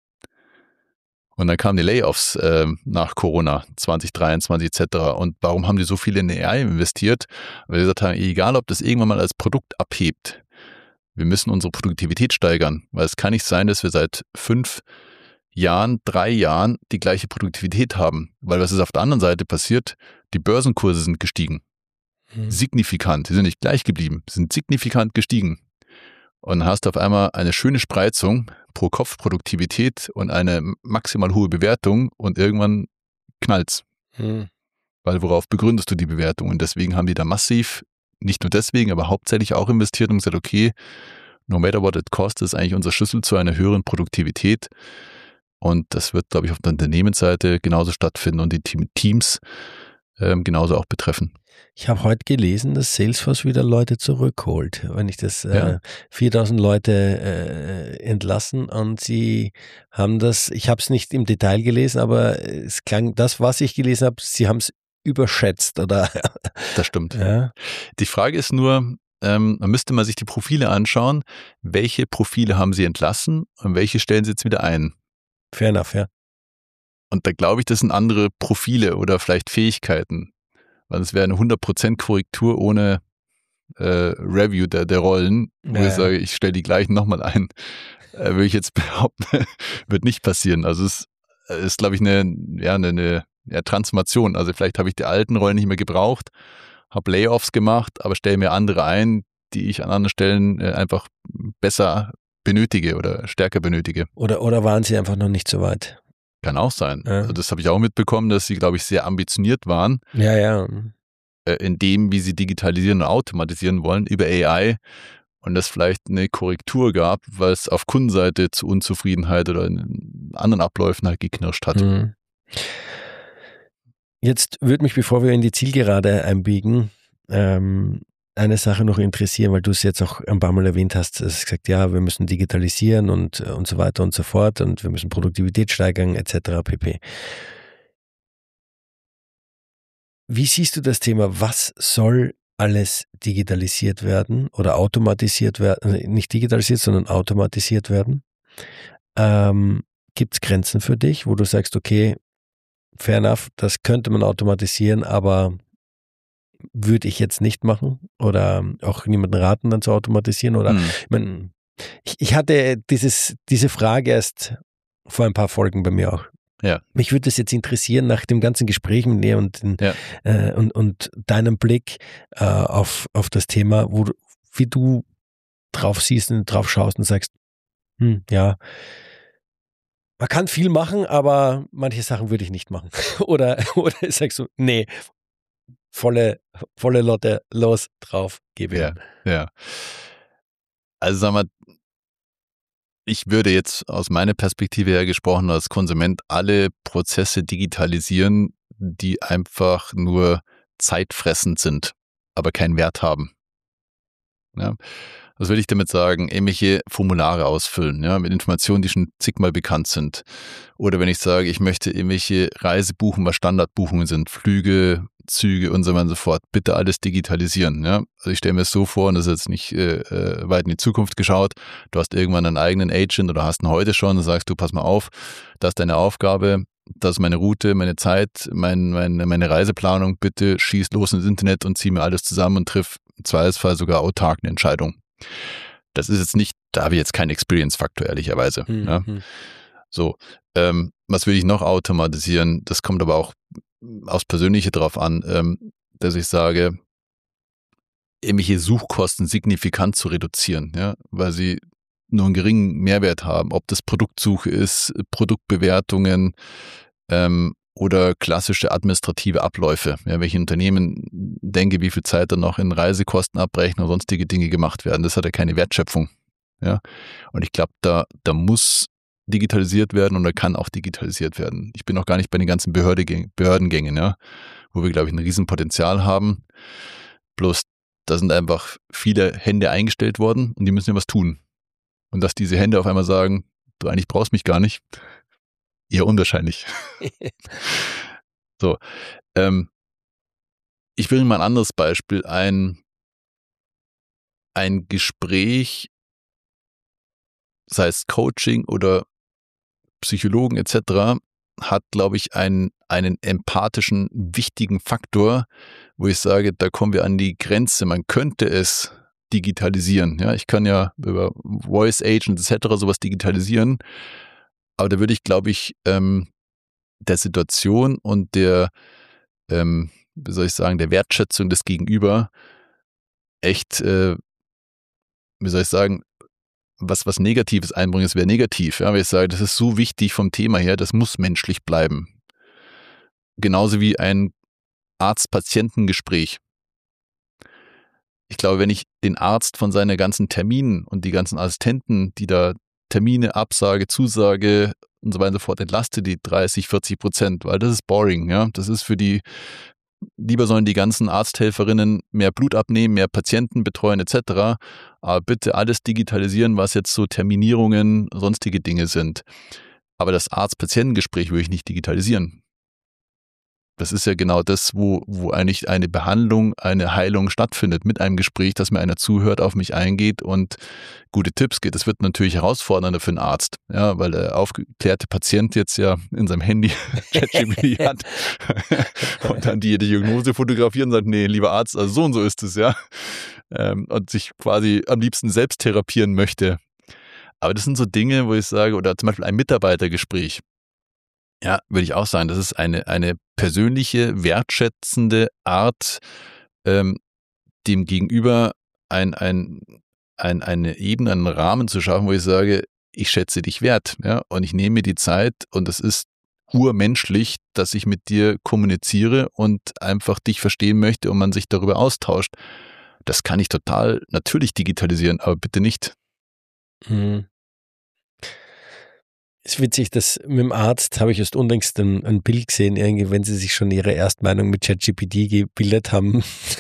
Und dann kamen die Layoffs äh, nach Corona zwanzig dreiundzwanzig et cetera. Und warum haben die so viel in A I investiert? Weil sie gesagt haben, egal ob das irgendwann mal als Produkt abhebt, wir müssen unsere Produktivität steigern. Weil es kann nicht sein, dass wir seit fünf Jahren, drei Jahren die gleiche Produktivität haben. Weil was ist auf der anderen Seite passiert? Die Börsenkurse sind gestiegen. Hm. Signifikant. Sie sind nicht gleich geblieben, sie sind signifikant gestiegen. Und dann hast du auf einmal eine schöne Spreizung pro Kopf Produktivität und eine maximal hohe Bewertung und irgendwann knallt's. Hm. Weil worauf begründest du die Bewertung? Und deswegen haben die da massiv, nicht nur deswegen, aber hauptsächlich auch investiert und gesagt, okay, no matter what it costs, ist eigentlich unser Schlüssel zu einer höheren Produktivität. Und das wird, glaube ich, auf der Unternehmensseite genauso stattfinden und die Teams ähm, genauso auch betreffen. Ich habe heute gelesen, dass Salesforce wieder Leute zurückholt. Wenn ich das, ja. äh, viertausend Leute äh, entlassen, und sie haben das, ich habe es nicht im Detail gelesen, aber es klang, das, was ich gelesen habe, sie haben es überschätzt, oder? Das stimmt. Ja. Die Frage ist nur, ähm, man müsste mal sich die Profile anschauen, welche Profile haben sie entlassen und welche stellen sie jetzt wieder ein. Fair enough, ja. Und da glaube ich, das sind andere Profile oder vielleicht Fähigkeiten. Weil es wäre eine hundert Prozent Korrektur ohne äh, Review der, der Rollen, wo ja, ich sage, ich stelle die gleichen nochmal ein. Äh, würde ich jetzt behaupten, wird nicht passieren. Also es ist, glaube ich, eine, ja, eine, eine ja, Transformation. Also vielleicht habe ich die alten Rollen nicht mehr gebraucht, habe Layoffs gemacht, aber stelle mir andere ein, die ich an anderen Stellen äh, einfach besser benötige oder stärker benötige. Oder, oder waren sie einfach noch nicht so weit? Kann auch sein. Ja. Also das habe ich auch mitbekommen, dass sie, glaube ich, sehr ambitioniert waren. Ja, ja. Äh, in dem, wie sie digitalisieren und automatisieren wollen über A I. Und das vielleicht eine Korrektur gab, weil es auf Kundenseite zu Unzufriedenheit oder in anderen Abläufen halt geknirscht hat. Mhm. Jetzt würde mich, bevor wir in die Zielgerade einbiegen, ähm, eine Sache noch interessieren, weil du es jetzt auch ein paar Mal erwähnt hast. Du hast gesagt, ja, wir müssen digitalisieren und, und so weiter und so fort und wir müssen Produktivität steigern et cetera pp. Wie siehst du das Thema? Was soll alles digitalisiert werden oder automatisiert werden? Nicht digitalisiert, sondern automatisiert werden. Ähm, gibt es Grenzen für dich, wo du sagst, okay, fair enough, das könnte man automatisieren, aber würde ich jetzt nicht machen oder auch niemanden raten, dann zu automatisieren. Oder Hm. ich, mein, ich, ich hatte dieses, diese Frage erst vor ein paar Folgen bei mir auch. Ja. Mich würde es jetzt interessieren, nach dem ganzen Gespräch mit dir und, den, Ja. äh, und, und deinem Blick äh, auf, auf das Thema, wo, wie du drauf siehst und drauf schaust und sagst, hm, ja, man kann viel machen, aber manche Sachen würde ich nicht machen. oder, oder sagst du, nee, volle, volle Lotte, los, drauf, gib Ja, ihm. ja. Also sag mal, ich würde jetzt aus meiner Perspektive her gesprochen als Konsument alle Prozesse digitalisieren, die einfach nur zeitfressend sind, aber keinen Wert haben. Ja. Was will ich damit sagen? Irgendwelche Formulare ausfüllen, ja, mit Informationen, die schon zigmal bekannt sind. Oder wenn ich sage, ich möchte irgendwelche Reise buchen, was Standardbuchungen sind, Flüge, Züge und so weiter und so fort, bitte alles digitalisieren. Ja. Also ich stelle mir es so vor, und das ist jetzt nicht äh, weit in die Zukunft geschaut, du hast irgendwann einen eigenen Agent oder hast ihn heute schon und sagst du, pass mal auf, das ist deine Aufgabe, das ist meine Route, meine Zeit, mein, meine, meine Reiseplanung, bitte schieß los ins Internet und zieh mir alles zusammen und triff im Zweifelsfall sogar autark eine Entscheidung. Das ist jetzt nicht, da habe ich jetzt keinen Experience-Faktor, ehrlicherweise. Mhm. Ja. So, ähm, was will ich noch automatisieren? Das kommt aber auch aufs Persönliche drauf an, ähm, dass ich sage, irgendwelche Suchkosten signifikant zu reduzieren, ja, weil sie nur einen geringen Mehrwert haben, ob das Produktsuche ist, Produktbewertungen ähm, oder klassische administrative Abläufe. Ja, welche Unternehmen denke, wie viel Zeit dann noch in Reisekosten abbrechen oder sonstige Dinge gemacht werden. Das hat ja keine Wertschöpfung. Ja, und ich glaube, da, da muss digitalisiert werden und da kann auch digitalisiert werden. Ich bin auch gar nicht bei den ganzen Behörde, Behördengängen, ja, wo wir, glaube ich, ein Riesenpotenzial haben. Bloß, da sind einfach viele Hände eingestellt worden und die müssen ja was tun. Und dass diese Hände auf einmal sagen, du eigentlich brauchst mich gar nicht, eher unwahrscheinlich. So, ähm, ich bringe mal ein anderes Beispiel. Ein, ein Gespräch, sei es Coaching oder Psychologen et cetera, hat, glaube ich, einen, einen empathischen, wichtigen Faktor, wo ich sage, da kommen wir an die Grenze. Man könnte es digitalisieren. Ja, ich kann ja über Voice Agents et cetera sowas digitalisieren, aber da würde ich, glaube ich, ähm, der Situation und der, ähm, wie soll ich sagen, der Wertschätzung des Gegenüber echt, äh, wie soll ich sagen, was, was Negatives einbringen, das wäre negativ. Ja, weil ich sage, das ist so wichtig vom Thema her, das muss menschlich bleiben. Genauso wie ein Arzt-Patienten-Gespräch. Ich glaube, wenn ich den Arzt von seinen ganzen Terminen und die ganzen Assistenten, die da Termine, Absage, Zusage und so weiter und so fort entlaste, die dreißig, vierzig Prozent, weil das ist boring, ja. Das ist für die, lieber sollen die ganzen Arzthelferinnen mehr Blut abnehmen, mehr Patienten betreuen et cetera. Aber bitte alles digitalisieren, was jetzt so Terminierungen, sonstige Dinge sind. Aber das Arzt-Patienten-Gespräch würde ich nicht digitalisieren. Das ist ja genau das, wo, wo eigentlich eine Behandlung, eine Heilung stattfindet mit einem Gespräch, dass mir einer zuhört, auf mich eingeht und gute Tipps gibt. Das wird natürlich herausfordernder für einen Arzt, ja, weil der aufgeklärte Patient jetzt ja in seinem Handy ChatGPT hat und dann die Diagnose fotografieren und sagt, nee, lieber Arzt, also so und so ist es, ja, und sich quasi am liebsten selbst therapieren möchte. Aber das sind so Dinge, wo ich sage, oder zum Beispiel ein Mitarbeitergespräch. Ja, würde ich auch sagen, das ist eine, eine persönliche, wertschätzende Art, ähm, dem Gegenüber ein, ein, ein, eine Ebene, einen Rahmen zu schaffen, wo ich sage, ich schätze dich wert, ja, und ich nehme mir die Zeit und es ist urmenschlich, dass ich mit dir kommuniziere und einfach dich verstehen möchte und man sich darüber austauscht. Das kann ich total natürlich digitalisieren, aber bitte nicht. Hm. Es ist witzig, dass mit dem Arzt habe ich erst unlängst ein, ein Bild gesehen, irgendwie, wenn Sie sich schon Ihre Erstmeinung mit ChatGPT gebildet haben,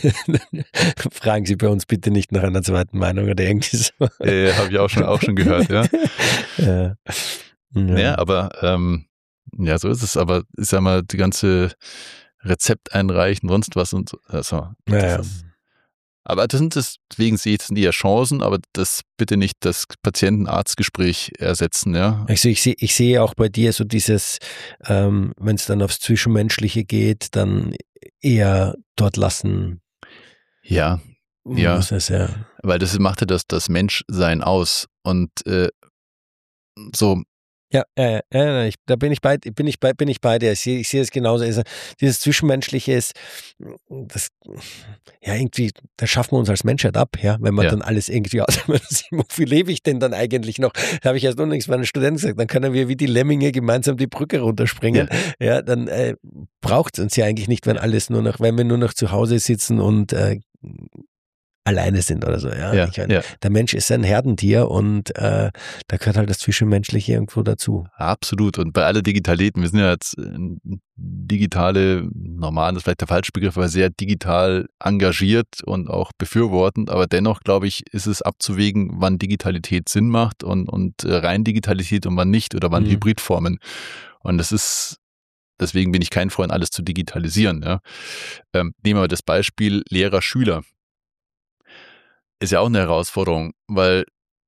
fragen Sie bei uns bitte nicht nach einer zweiten Meinung oder irgendwie so. Äh, habe ich auch schon, auch schon gehört, ja. ja. Ja, ja, aber ähm, ja, so ist es. Aber ich sag mal, die ganze Rezept einreichen, sonst was und so. Also, naja. ist, Aber das sind deswegen sehe ich das sind eher Chancen, aber das bitte nicht das Patienten-Arzt-Gespräch ersetzen, ja. Also ich sehe, ich sehe auch bei dir so dieses, ähm, wenn es dann aufs Zwischenmenschliche geht, dann eher dort lassen. Ja, ja. Muss es ja. Weil das macht ja das, das Menschsein aus. Und äh, so. Ja, äh, äh, ich, da bin ich bei, bin ich bei, bin ich bei dir. Ich sehe, ich sehe es genauso. Also, dieses Zwischenmenschliche ist, das, ja, irgendwie, da schaffen wir uns als Menschheit ab, ja, wenn man Ja. dann alles irgendwie aus, wofür lebe ich denn dann eigentlich noch? Da habe ich erst unlängst meinen Studenten gesagt, dann können wir wie die Lemminge gemeinsam die Brücke runterspringen. Ja, ja dann äh, braucht es uns ja eigentlich nicht, wenn alles nur noch, wenn wir nur noch zu Hause sitzen und äh, alleine sind oder so, ja. Ja, ich mein, ja. Der Mensch ist ein Herdentier und äh, da gehört halt das Zwischenmenschliche irgendwo dazu. Absolut. Und bei aller Digitalität, wir sind ja jetzt äh, digitale, normal ist vielleicht der falsche Begriff, aber sehr digital engagiert und auch befürwortend, aber dennoch, glaube ich, ist es abzuwägen, wann Digitalität Sinn macht und, und äh, rein Digitalität und wann nicht oder wann Mhm. Hybridformen. Und das ist, deswegen bin ich kein Freund, alles zu digitalisieren. Ja. Ähm, nehmen wir das Beispiel Lehrer-Schüler. Ist ja auch eine Herausforderung, weil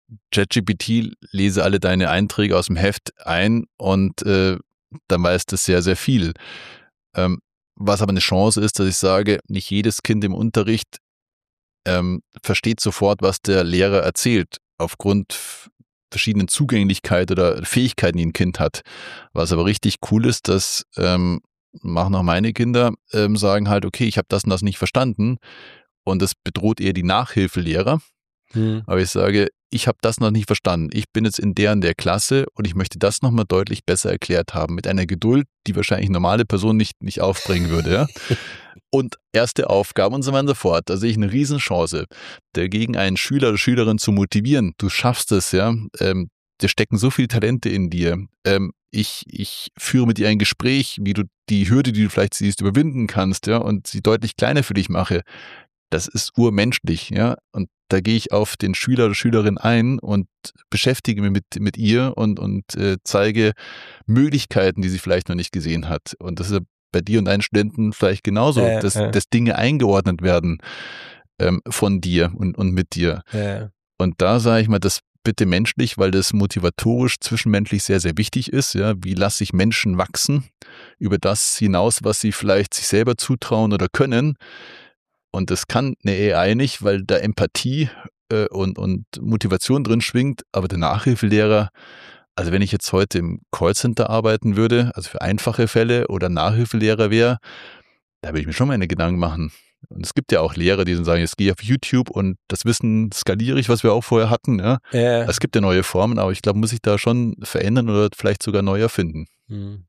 ChatGPT lese alle deine Einträge aus dem Heft ein und äh, dann weiß das sehr, sehr viel. Ähm, was aber eine Chance ist, dass ich sage, nicht jedes Kind im Unterricht ähm, versteht sofort, was der Lehrer erzählt, aufgrund f- verschiedenen Zugänglichkeit oder Fähigkeiten, die ein Kind hat. Was aber richtig cool ist, dass ähm, machen auch meine Kinder, ähm, sagen halt, okay, ich habe das und das nicht verstanden. Und das bedroht eher die Nachhilfelehrer. Mhm. Aber ich sage, ich habe das noch nicht verstanden. Ich bin jetzt in der und der Klasse und ich möchte das nochmal deutlich besser erklärt haben. Mit einer Geduld, die wahrscheinlich eine normale Person nicht, nicht aufbringen würde. Ja? Und erste Aufgabe und so weiter und so fort. Da sehe ich eine Riesenchance, dagegen einen Schüler oder Schülerin zu motivieren. Du schaffst es, ja. Ähm, da stecken so viele Talente in dir. Ähm, ich, ich führe mit dir ein Gespräch, wie du die Hürde, die du vielleicht siehst, überwinden kannst, ja, und sie deutlich kleiner für dich mache. Das ist urmenschlich, ja. Und da gehe ich auf den Schüler oder Schülerin ein und beschäftige mich mit, mit ihr und, und äh, zeige Möglichkeiten, die sie vielleicht noch nicht gesehen hat. Und das ist ja bei dir und deinen Studenten vielleicht genauso, Äh, dass, äh. dass Dinge eingeordnet werden ähm, von dir und, und mit dir. Ja. Und da sage ich mal, das bitte menschlich, weil das motivatorisch, zwischenmenschlich sehr, sehr wichtig ist. Ja, wie lasse ich Menschen wachsen über das hinaus, was sie vielleicht sich selber zutrauen oder können. Und das kann eine A I nicht, weil da Empathie äh, und, und Motivation drin schwingt. Aber der Nachhilfelehrer, also wenn ich jetzt heute im Callcenter arbeiten würde, also für einfache Fälle oder Nachhilfelehrer wäre, da würde ich mir schon meine Gedanken machen. Und es gibt ja auch Lehrer, die dann sagen, jetzt gehe ich auf YouTube und das Wissen skaliere ich, was wir auch vorher hatten. Ja. Ja. Es gibt ja neue Formen, aber ich glaube, muss ich da schon verändern oder vielleicht sogar neu erfinden. Mhm.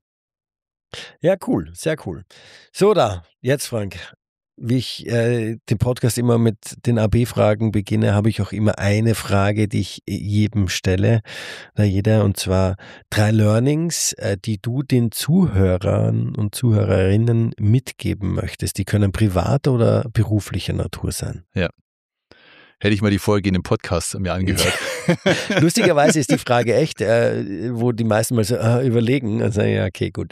Ja, cool, sehr cool. So, da, jetzt Frank, wie ich äh, den Podcast immer mit den A B-Fragen beginne, habe ich auch immer eine Frage, die ich jedem stelle, na jeder, und zwar drei Learnings, äh, die du den Zuhörern und Zuhörerinnen mitgeben möchtest. Die können privater oder beruflicher Natur sein. Ja. Hätte ich mal die Folge in dem Podcast mir angehört. Lustigerweise ist die Frage echt, äh, wo die meisten mal so äh, überlegen und sagen, ja, okay, gut.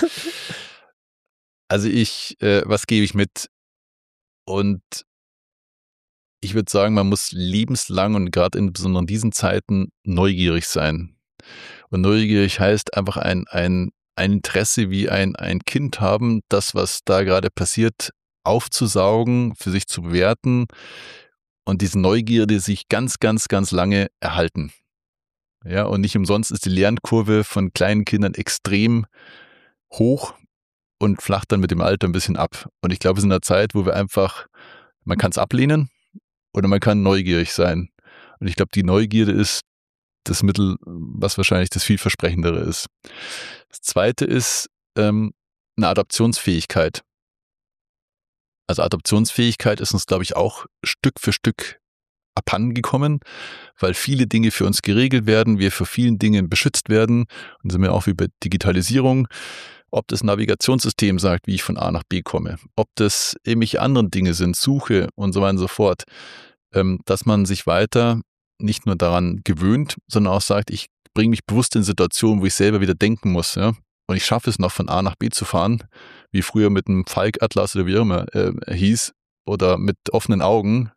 Also ich, äh, was gebe ich mit? Und ich würde sagen, man muss lebenslang und gerade insbesondere in diesen Zeiten neugierig sein. Und neugierig heißt einfach ein, ein, ein Interesse wie ein, ein Kind haben, das, was da gerade passiert, aufzusaugen, für sich zu bewerten und diese Neugierde sich ganz, ganz, ganz lange erhalten. Ja, und nicht umsonst ist die Lernkurve von kleinen Kindern extrem hoch und flacht dann mit dem Alter ein bisschen ab. Und ich glaube, wir sind in einer Zeit, wo wir einfach, man kann es ablehnen oder man kann neugierig sein. Und ich glaube, die Neugierde ist das Mittel, was wahrscheinlich das vielversprechendere ist. Das Zweite ist ähm, eine Adaptionsfähigkeit. Also Adaptionsfähigkeit ist uns, glaube ich, auch Stück für Stück abhanden gekommen, weil viele Dinge für uns geregelt werden, wir für vielen Dingen beschützt werden. Und sind wir auch wie bei Digitalisierung, ob das Navigationssystem sagt, wie ich von A nach B komme, ob das irgendwelche anderen Dinge sind, Suche und so weiter und so fort, ähm, dass man sich weiter nicht nur daran gewöhnt, sondern auch sagt, ich bringe mich bewusst in Situationen, wo ich selber wieder denken muss, ja, und ich schaffe es noch von A nach B zu fahren, wie früher mit einem Falk-Atlas oder wie auch immer äh, hieß, oder mit offenen Augen,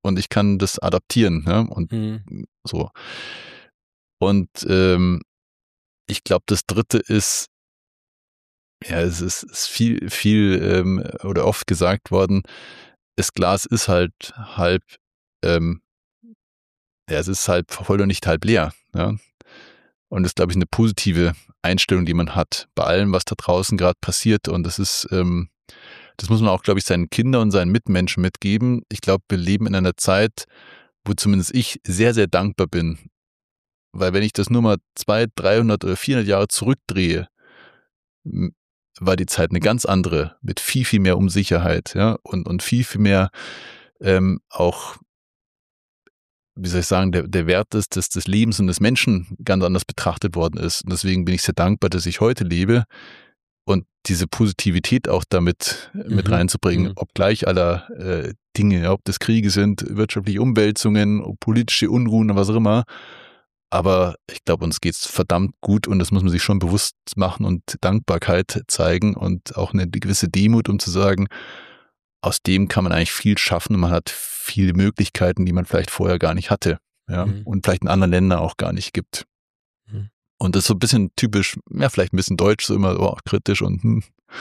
und ich kann das adaptieren, ne? Und mhm. so. Und ähm, ich glaube, das Dritte ist, ja, es ist, ist viel, viel ähm, oder oft gesagt worden, das Glas ist halt halb, ähm, ja, es ist halb voll und nicht halb leer. Ja? Und das ist, glaube ich, eine positive Einstellung, die man hat bei allem, was da draußen gerade passiert. Und das ist, ähm, das muss man auch, glaube ich, seinen Kindern und seinen Mitmenschen mitgeben. Ich glaube, wir leben in einer Zeit, wo zumindest ich sehr, sehr dankbar bin. Weil wenn ich das nur mal zweihundert, dreihundert oder vierhundert Jahre zurückdrehe, war die Zeit eine ganz andere, mit viel, viel mehr Unsicherheit, ja, und, und viel, viel mehr ähm, auch, wie soll ich sagen, der, der Wert des, des, des Lebens und des Menschen ganz anders betrachtet worden ist. Und deswegen bin ich sehr dankbar, dass ich heute lebe und diese Positivität auch damit mhm. mit reinzubringen, mhm. obgleich aller äh, Dinge, ja, ob das Kriege sind, wirtschaftliche Umwälzungen, politische Unruhen, was auch immer. Aber ich glaube, uns geht's verdammt gut und das muss man sich schon bewusst machen und Dankbarkeit zeigen und auch eine gewisse Demut, um zu sagen, aus dem kann man eigentlich viel schaffen und man hat viele Möglichkeiten, die man vielleicht vorher gar nicht hatte, ja, mhm. und vielleicht in anderen Ländern auch gar nicht gibt. Mhm. Und das ist so ein bisschen typisch, ja, vielleicht ein bisschen deutsch, so immer oh, kritisch und hm.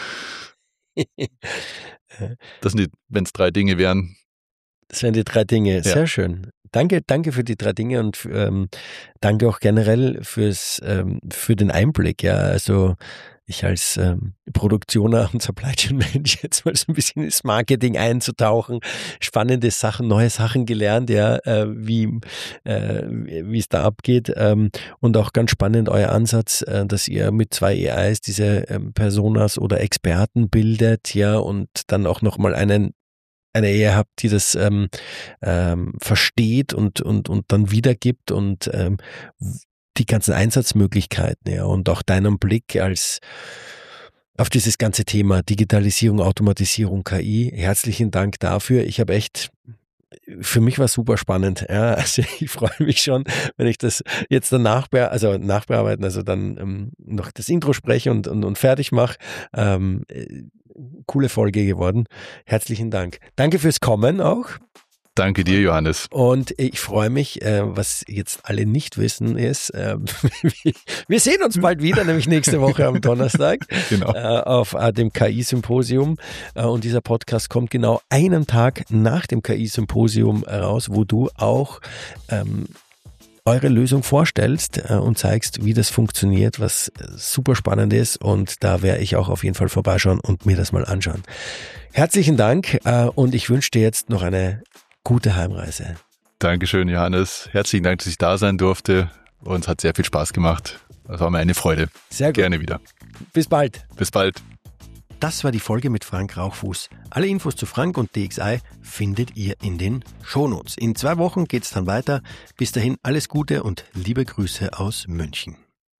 Das sind die, wenn es drei Dinge wären. Das wären die drei Dinge, sehr ja. schön. Danke, danke für die drei Dinge und ähm, danke auch generell fürs ähm, für den Einblick. Ja, also ich als ähm, Produktioner und Supply Chain Mensch jetzt mal so ein bisschen ins Marketing einzutauchen, spannende Sachen, neue Sachen gelernt, ja, äh, wie äh, wie es da abgeht ähm, und auch ganz spannend euer Ansatz, äh, dass ihr mit zwei A Is diese ähm, Personas oder Experten bildet, ja, und dann auch noch mal einen eine Ehe habt, die das ähm, ähm, versteht und, und, und dann wiedergibt und ähm, die ganzen Einsatzmöglichkeiten, ja, und auch deinen Blick als auf dieses ganze Thema Digitalisierung, Automatisierung, K I. Herzlichen Dank dafür. Ich habe echt, für mich war es super spannend. Ja, also ich freue mich schon, wenn ich das jetzt dann nachbe- also nachbearbeiten, also dann ähm, noch das Intro spreche und, und, und fertig mache. Ähm, coole Folge geworden. Herzlichen Dank. Danke fürs Kommen auch. Danke dir, Johannes. Und ich freue mich, äh, was jetzt alle nicht wissen ist, äh, wir sehen uns bald wieder, nämlich nächste Woche am Donnerstag genau. äh, auf äh, dem K I-Symposium. Äh, und dieser Podcast kommt genau einen Tag nach dem K I-Symposium raus, wo du auch ähm, eure Lösung vorstellst äh, und zeigst, wie das funktioniert, was super spannend ist. Und da werde ich auch auf jeden Fall vorbeischauen und mir das mal anschauen. Herzlichen Dank äh, und ich wünsche dir jetzt noch eine gute Heimreise. Dankeschön, Johannes. Herzlichen Dank, dass ich da sein durfte und es hat sehr viel Spaß gemacht. Das war mir eine Freude. Sehr gut. Gerne wieder. Bis bald. Bis bald. Das war die Folge mit Frank Rauchfuß. Alle Infos zu Frank und D X I findet ihr in den Shownotes. In zwei Wochen geht's dann weiter. Bis dahin alles Gute und liebe Grüße aus München.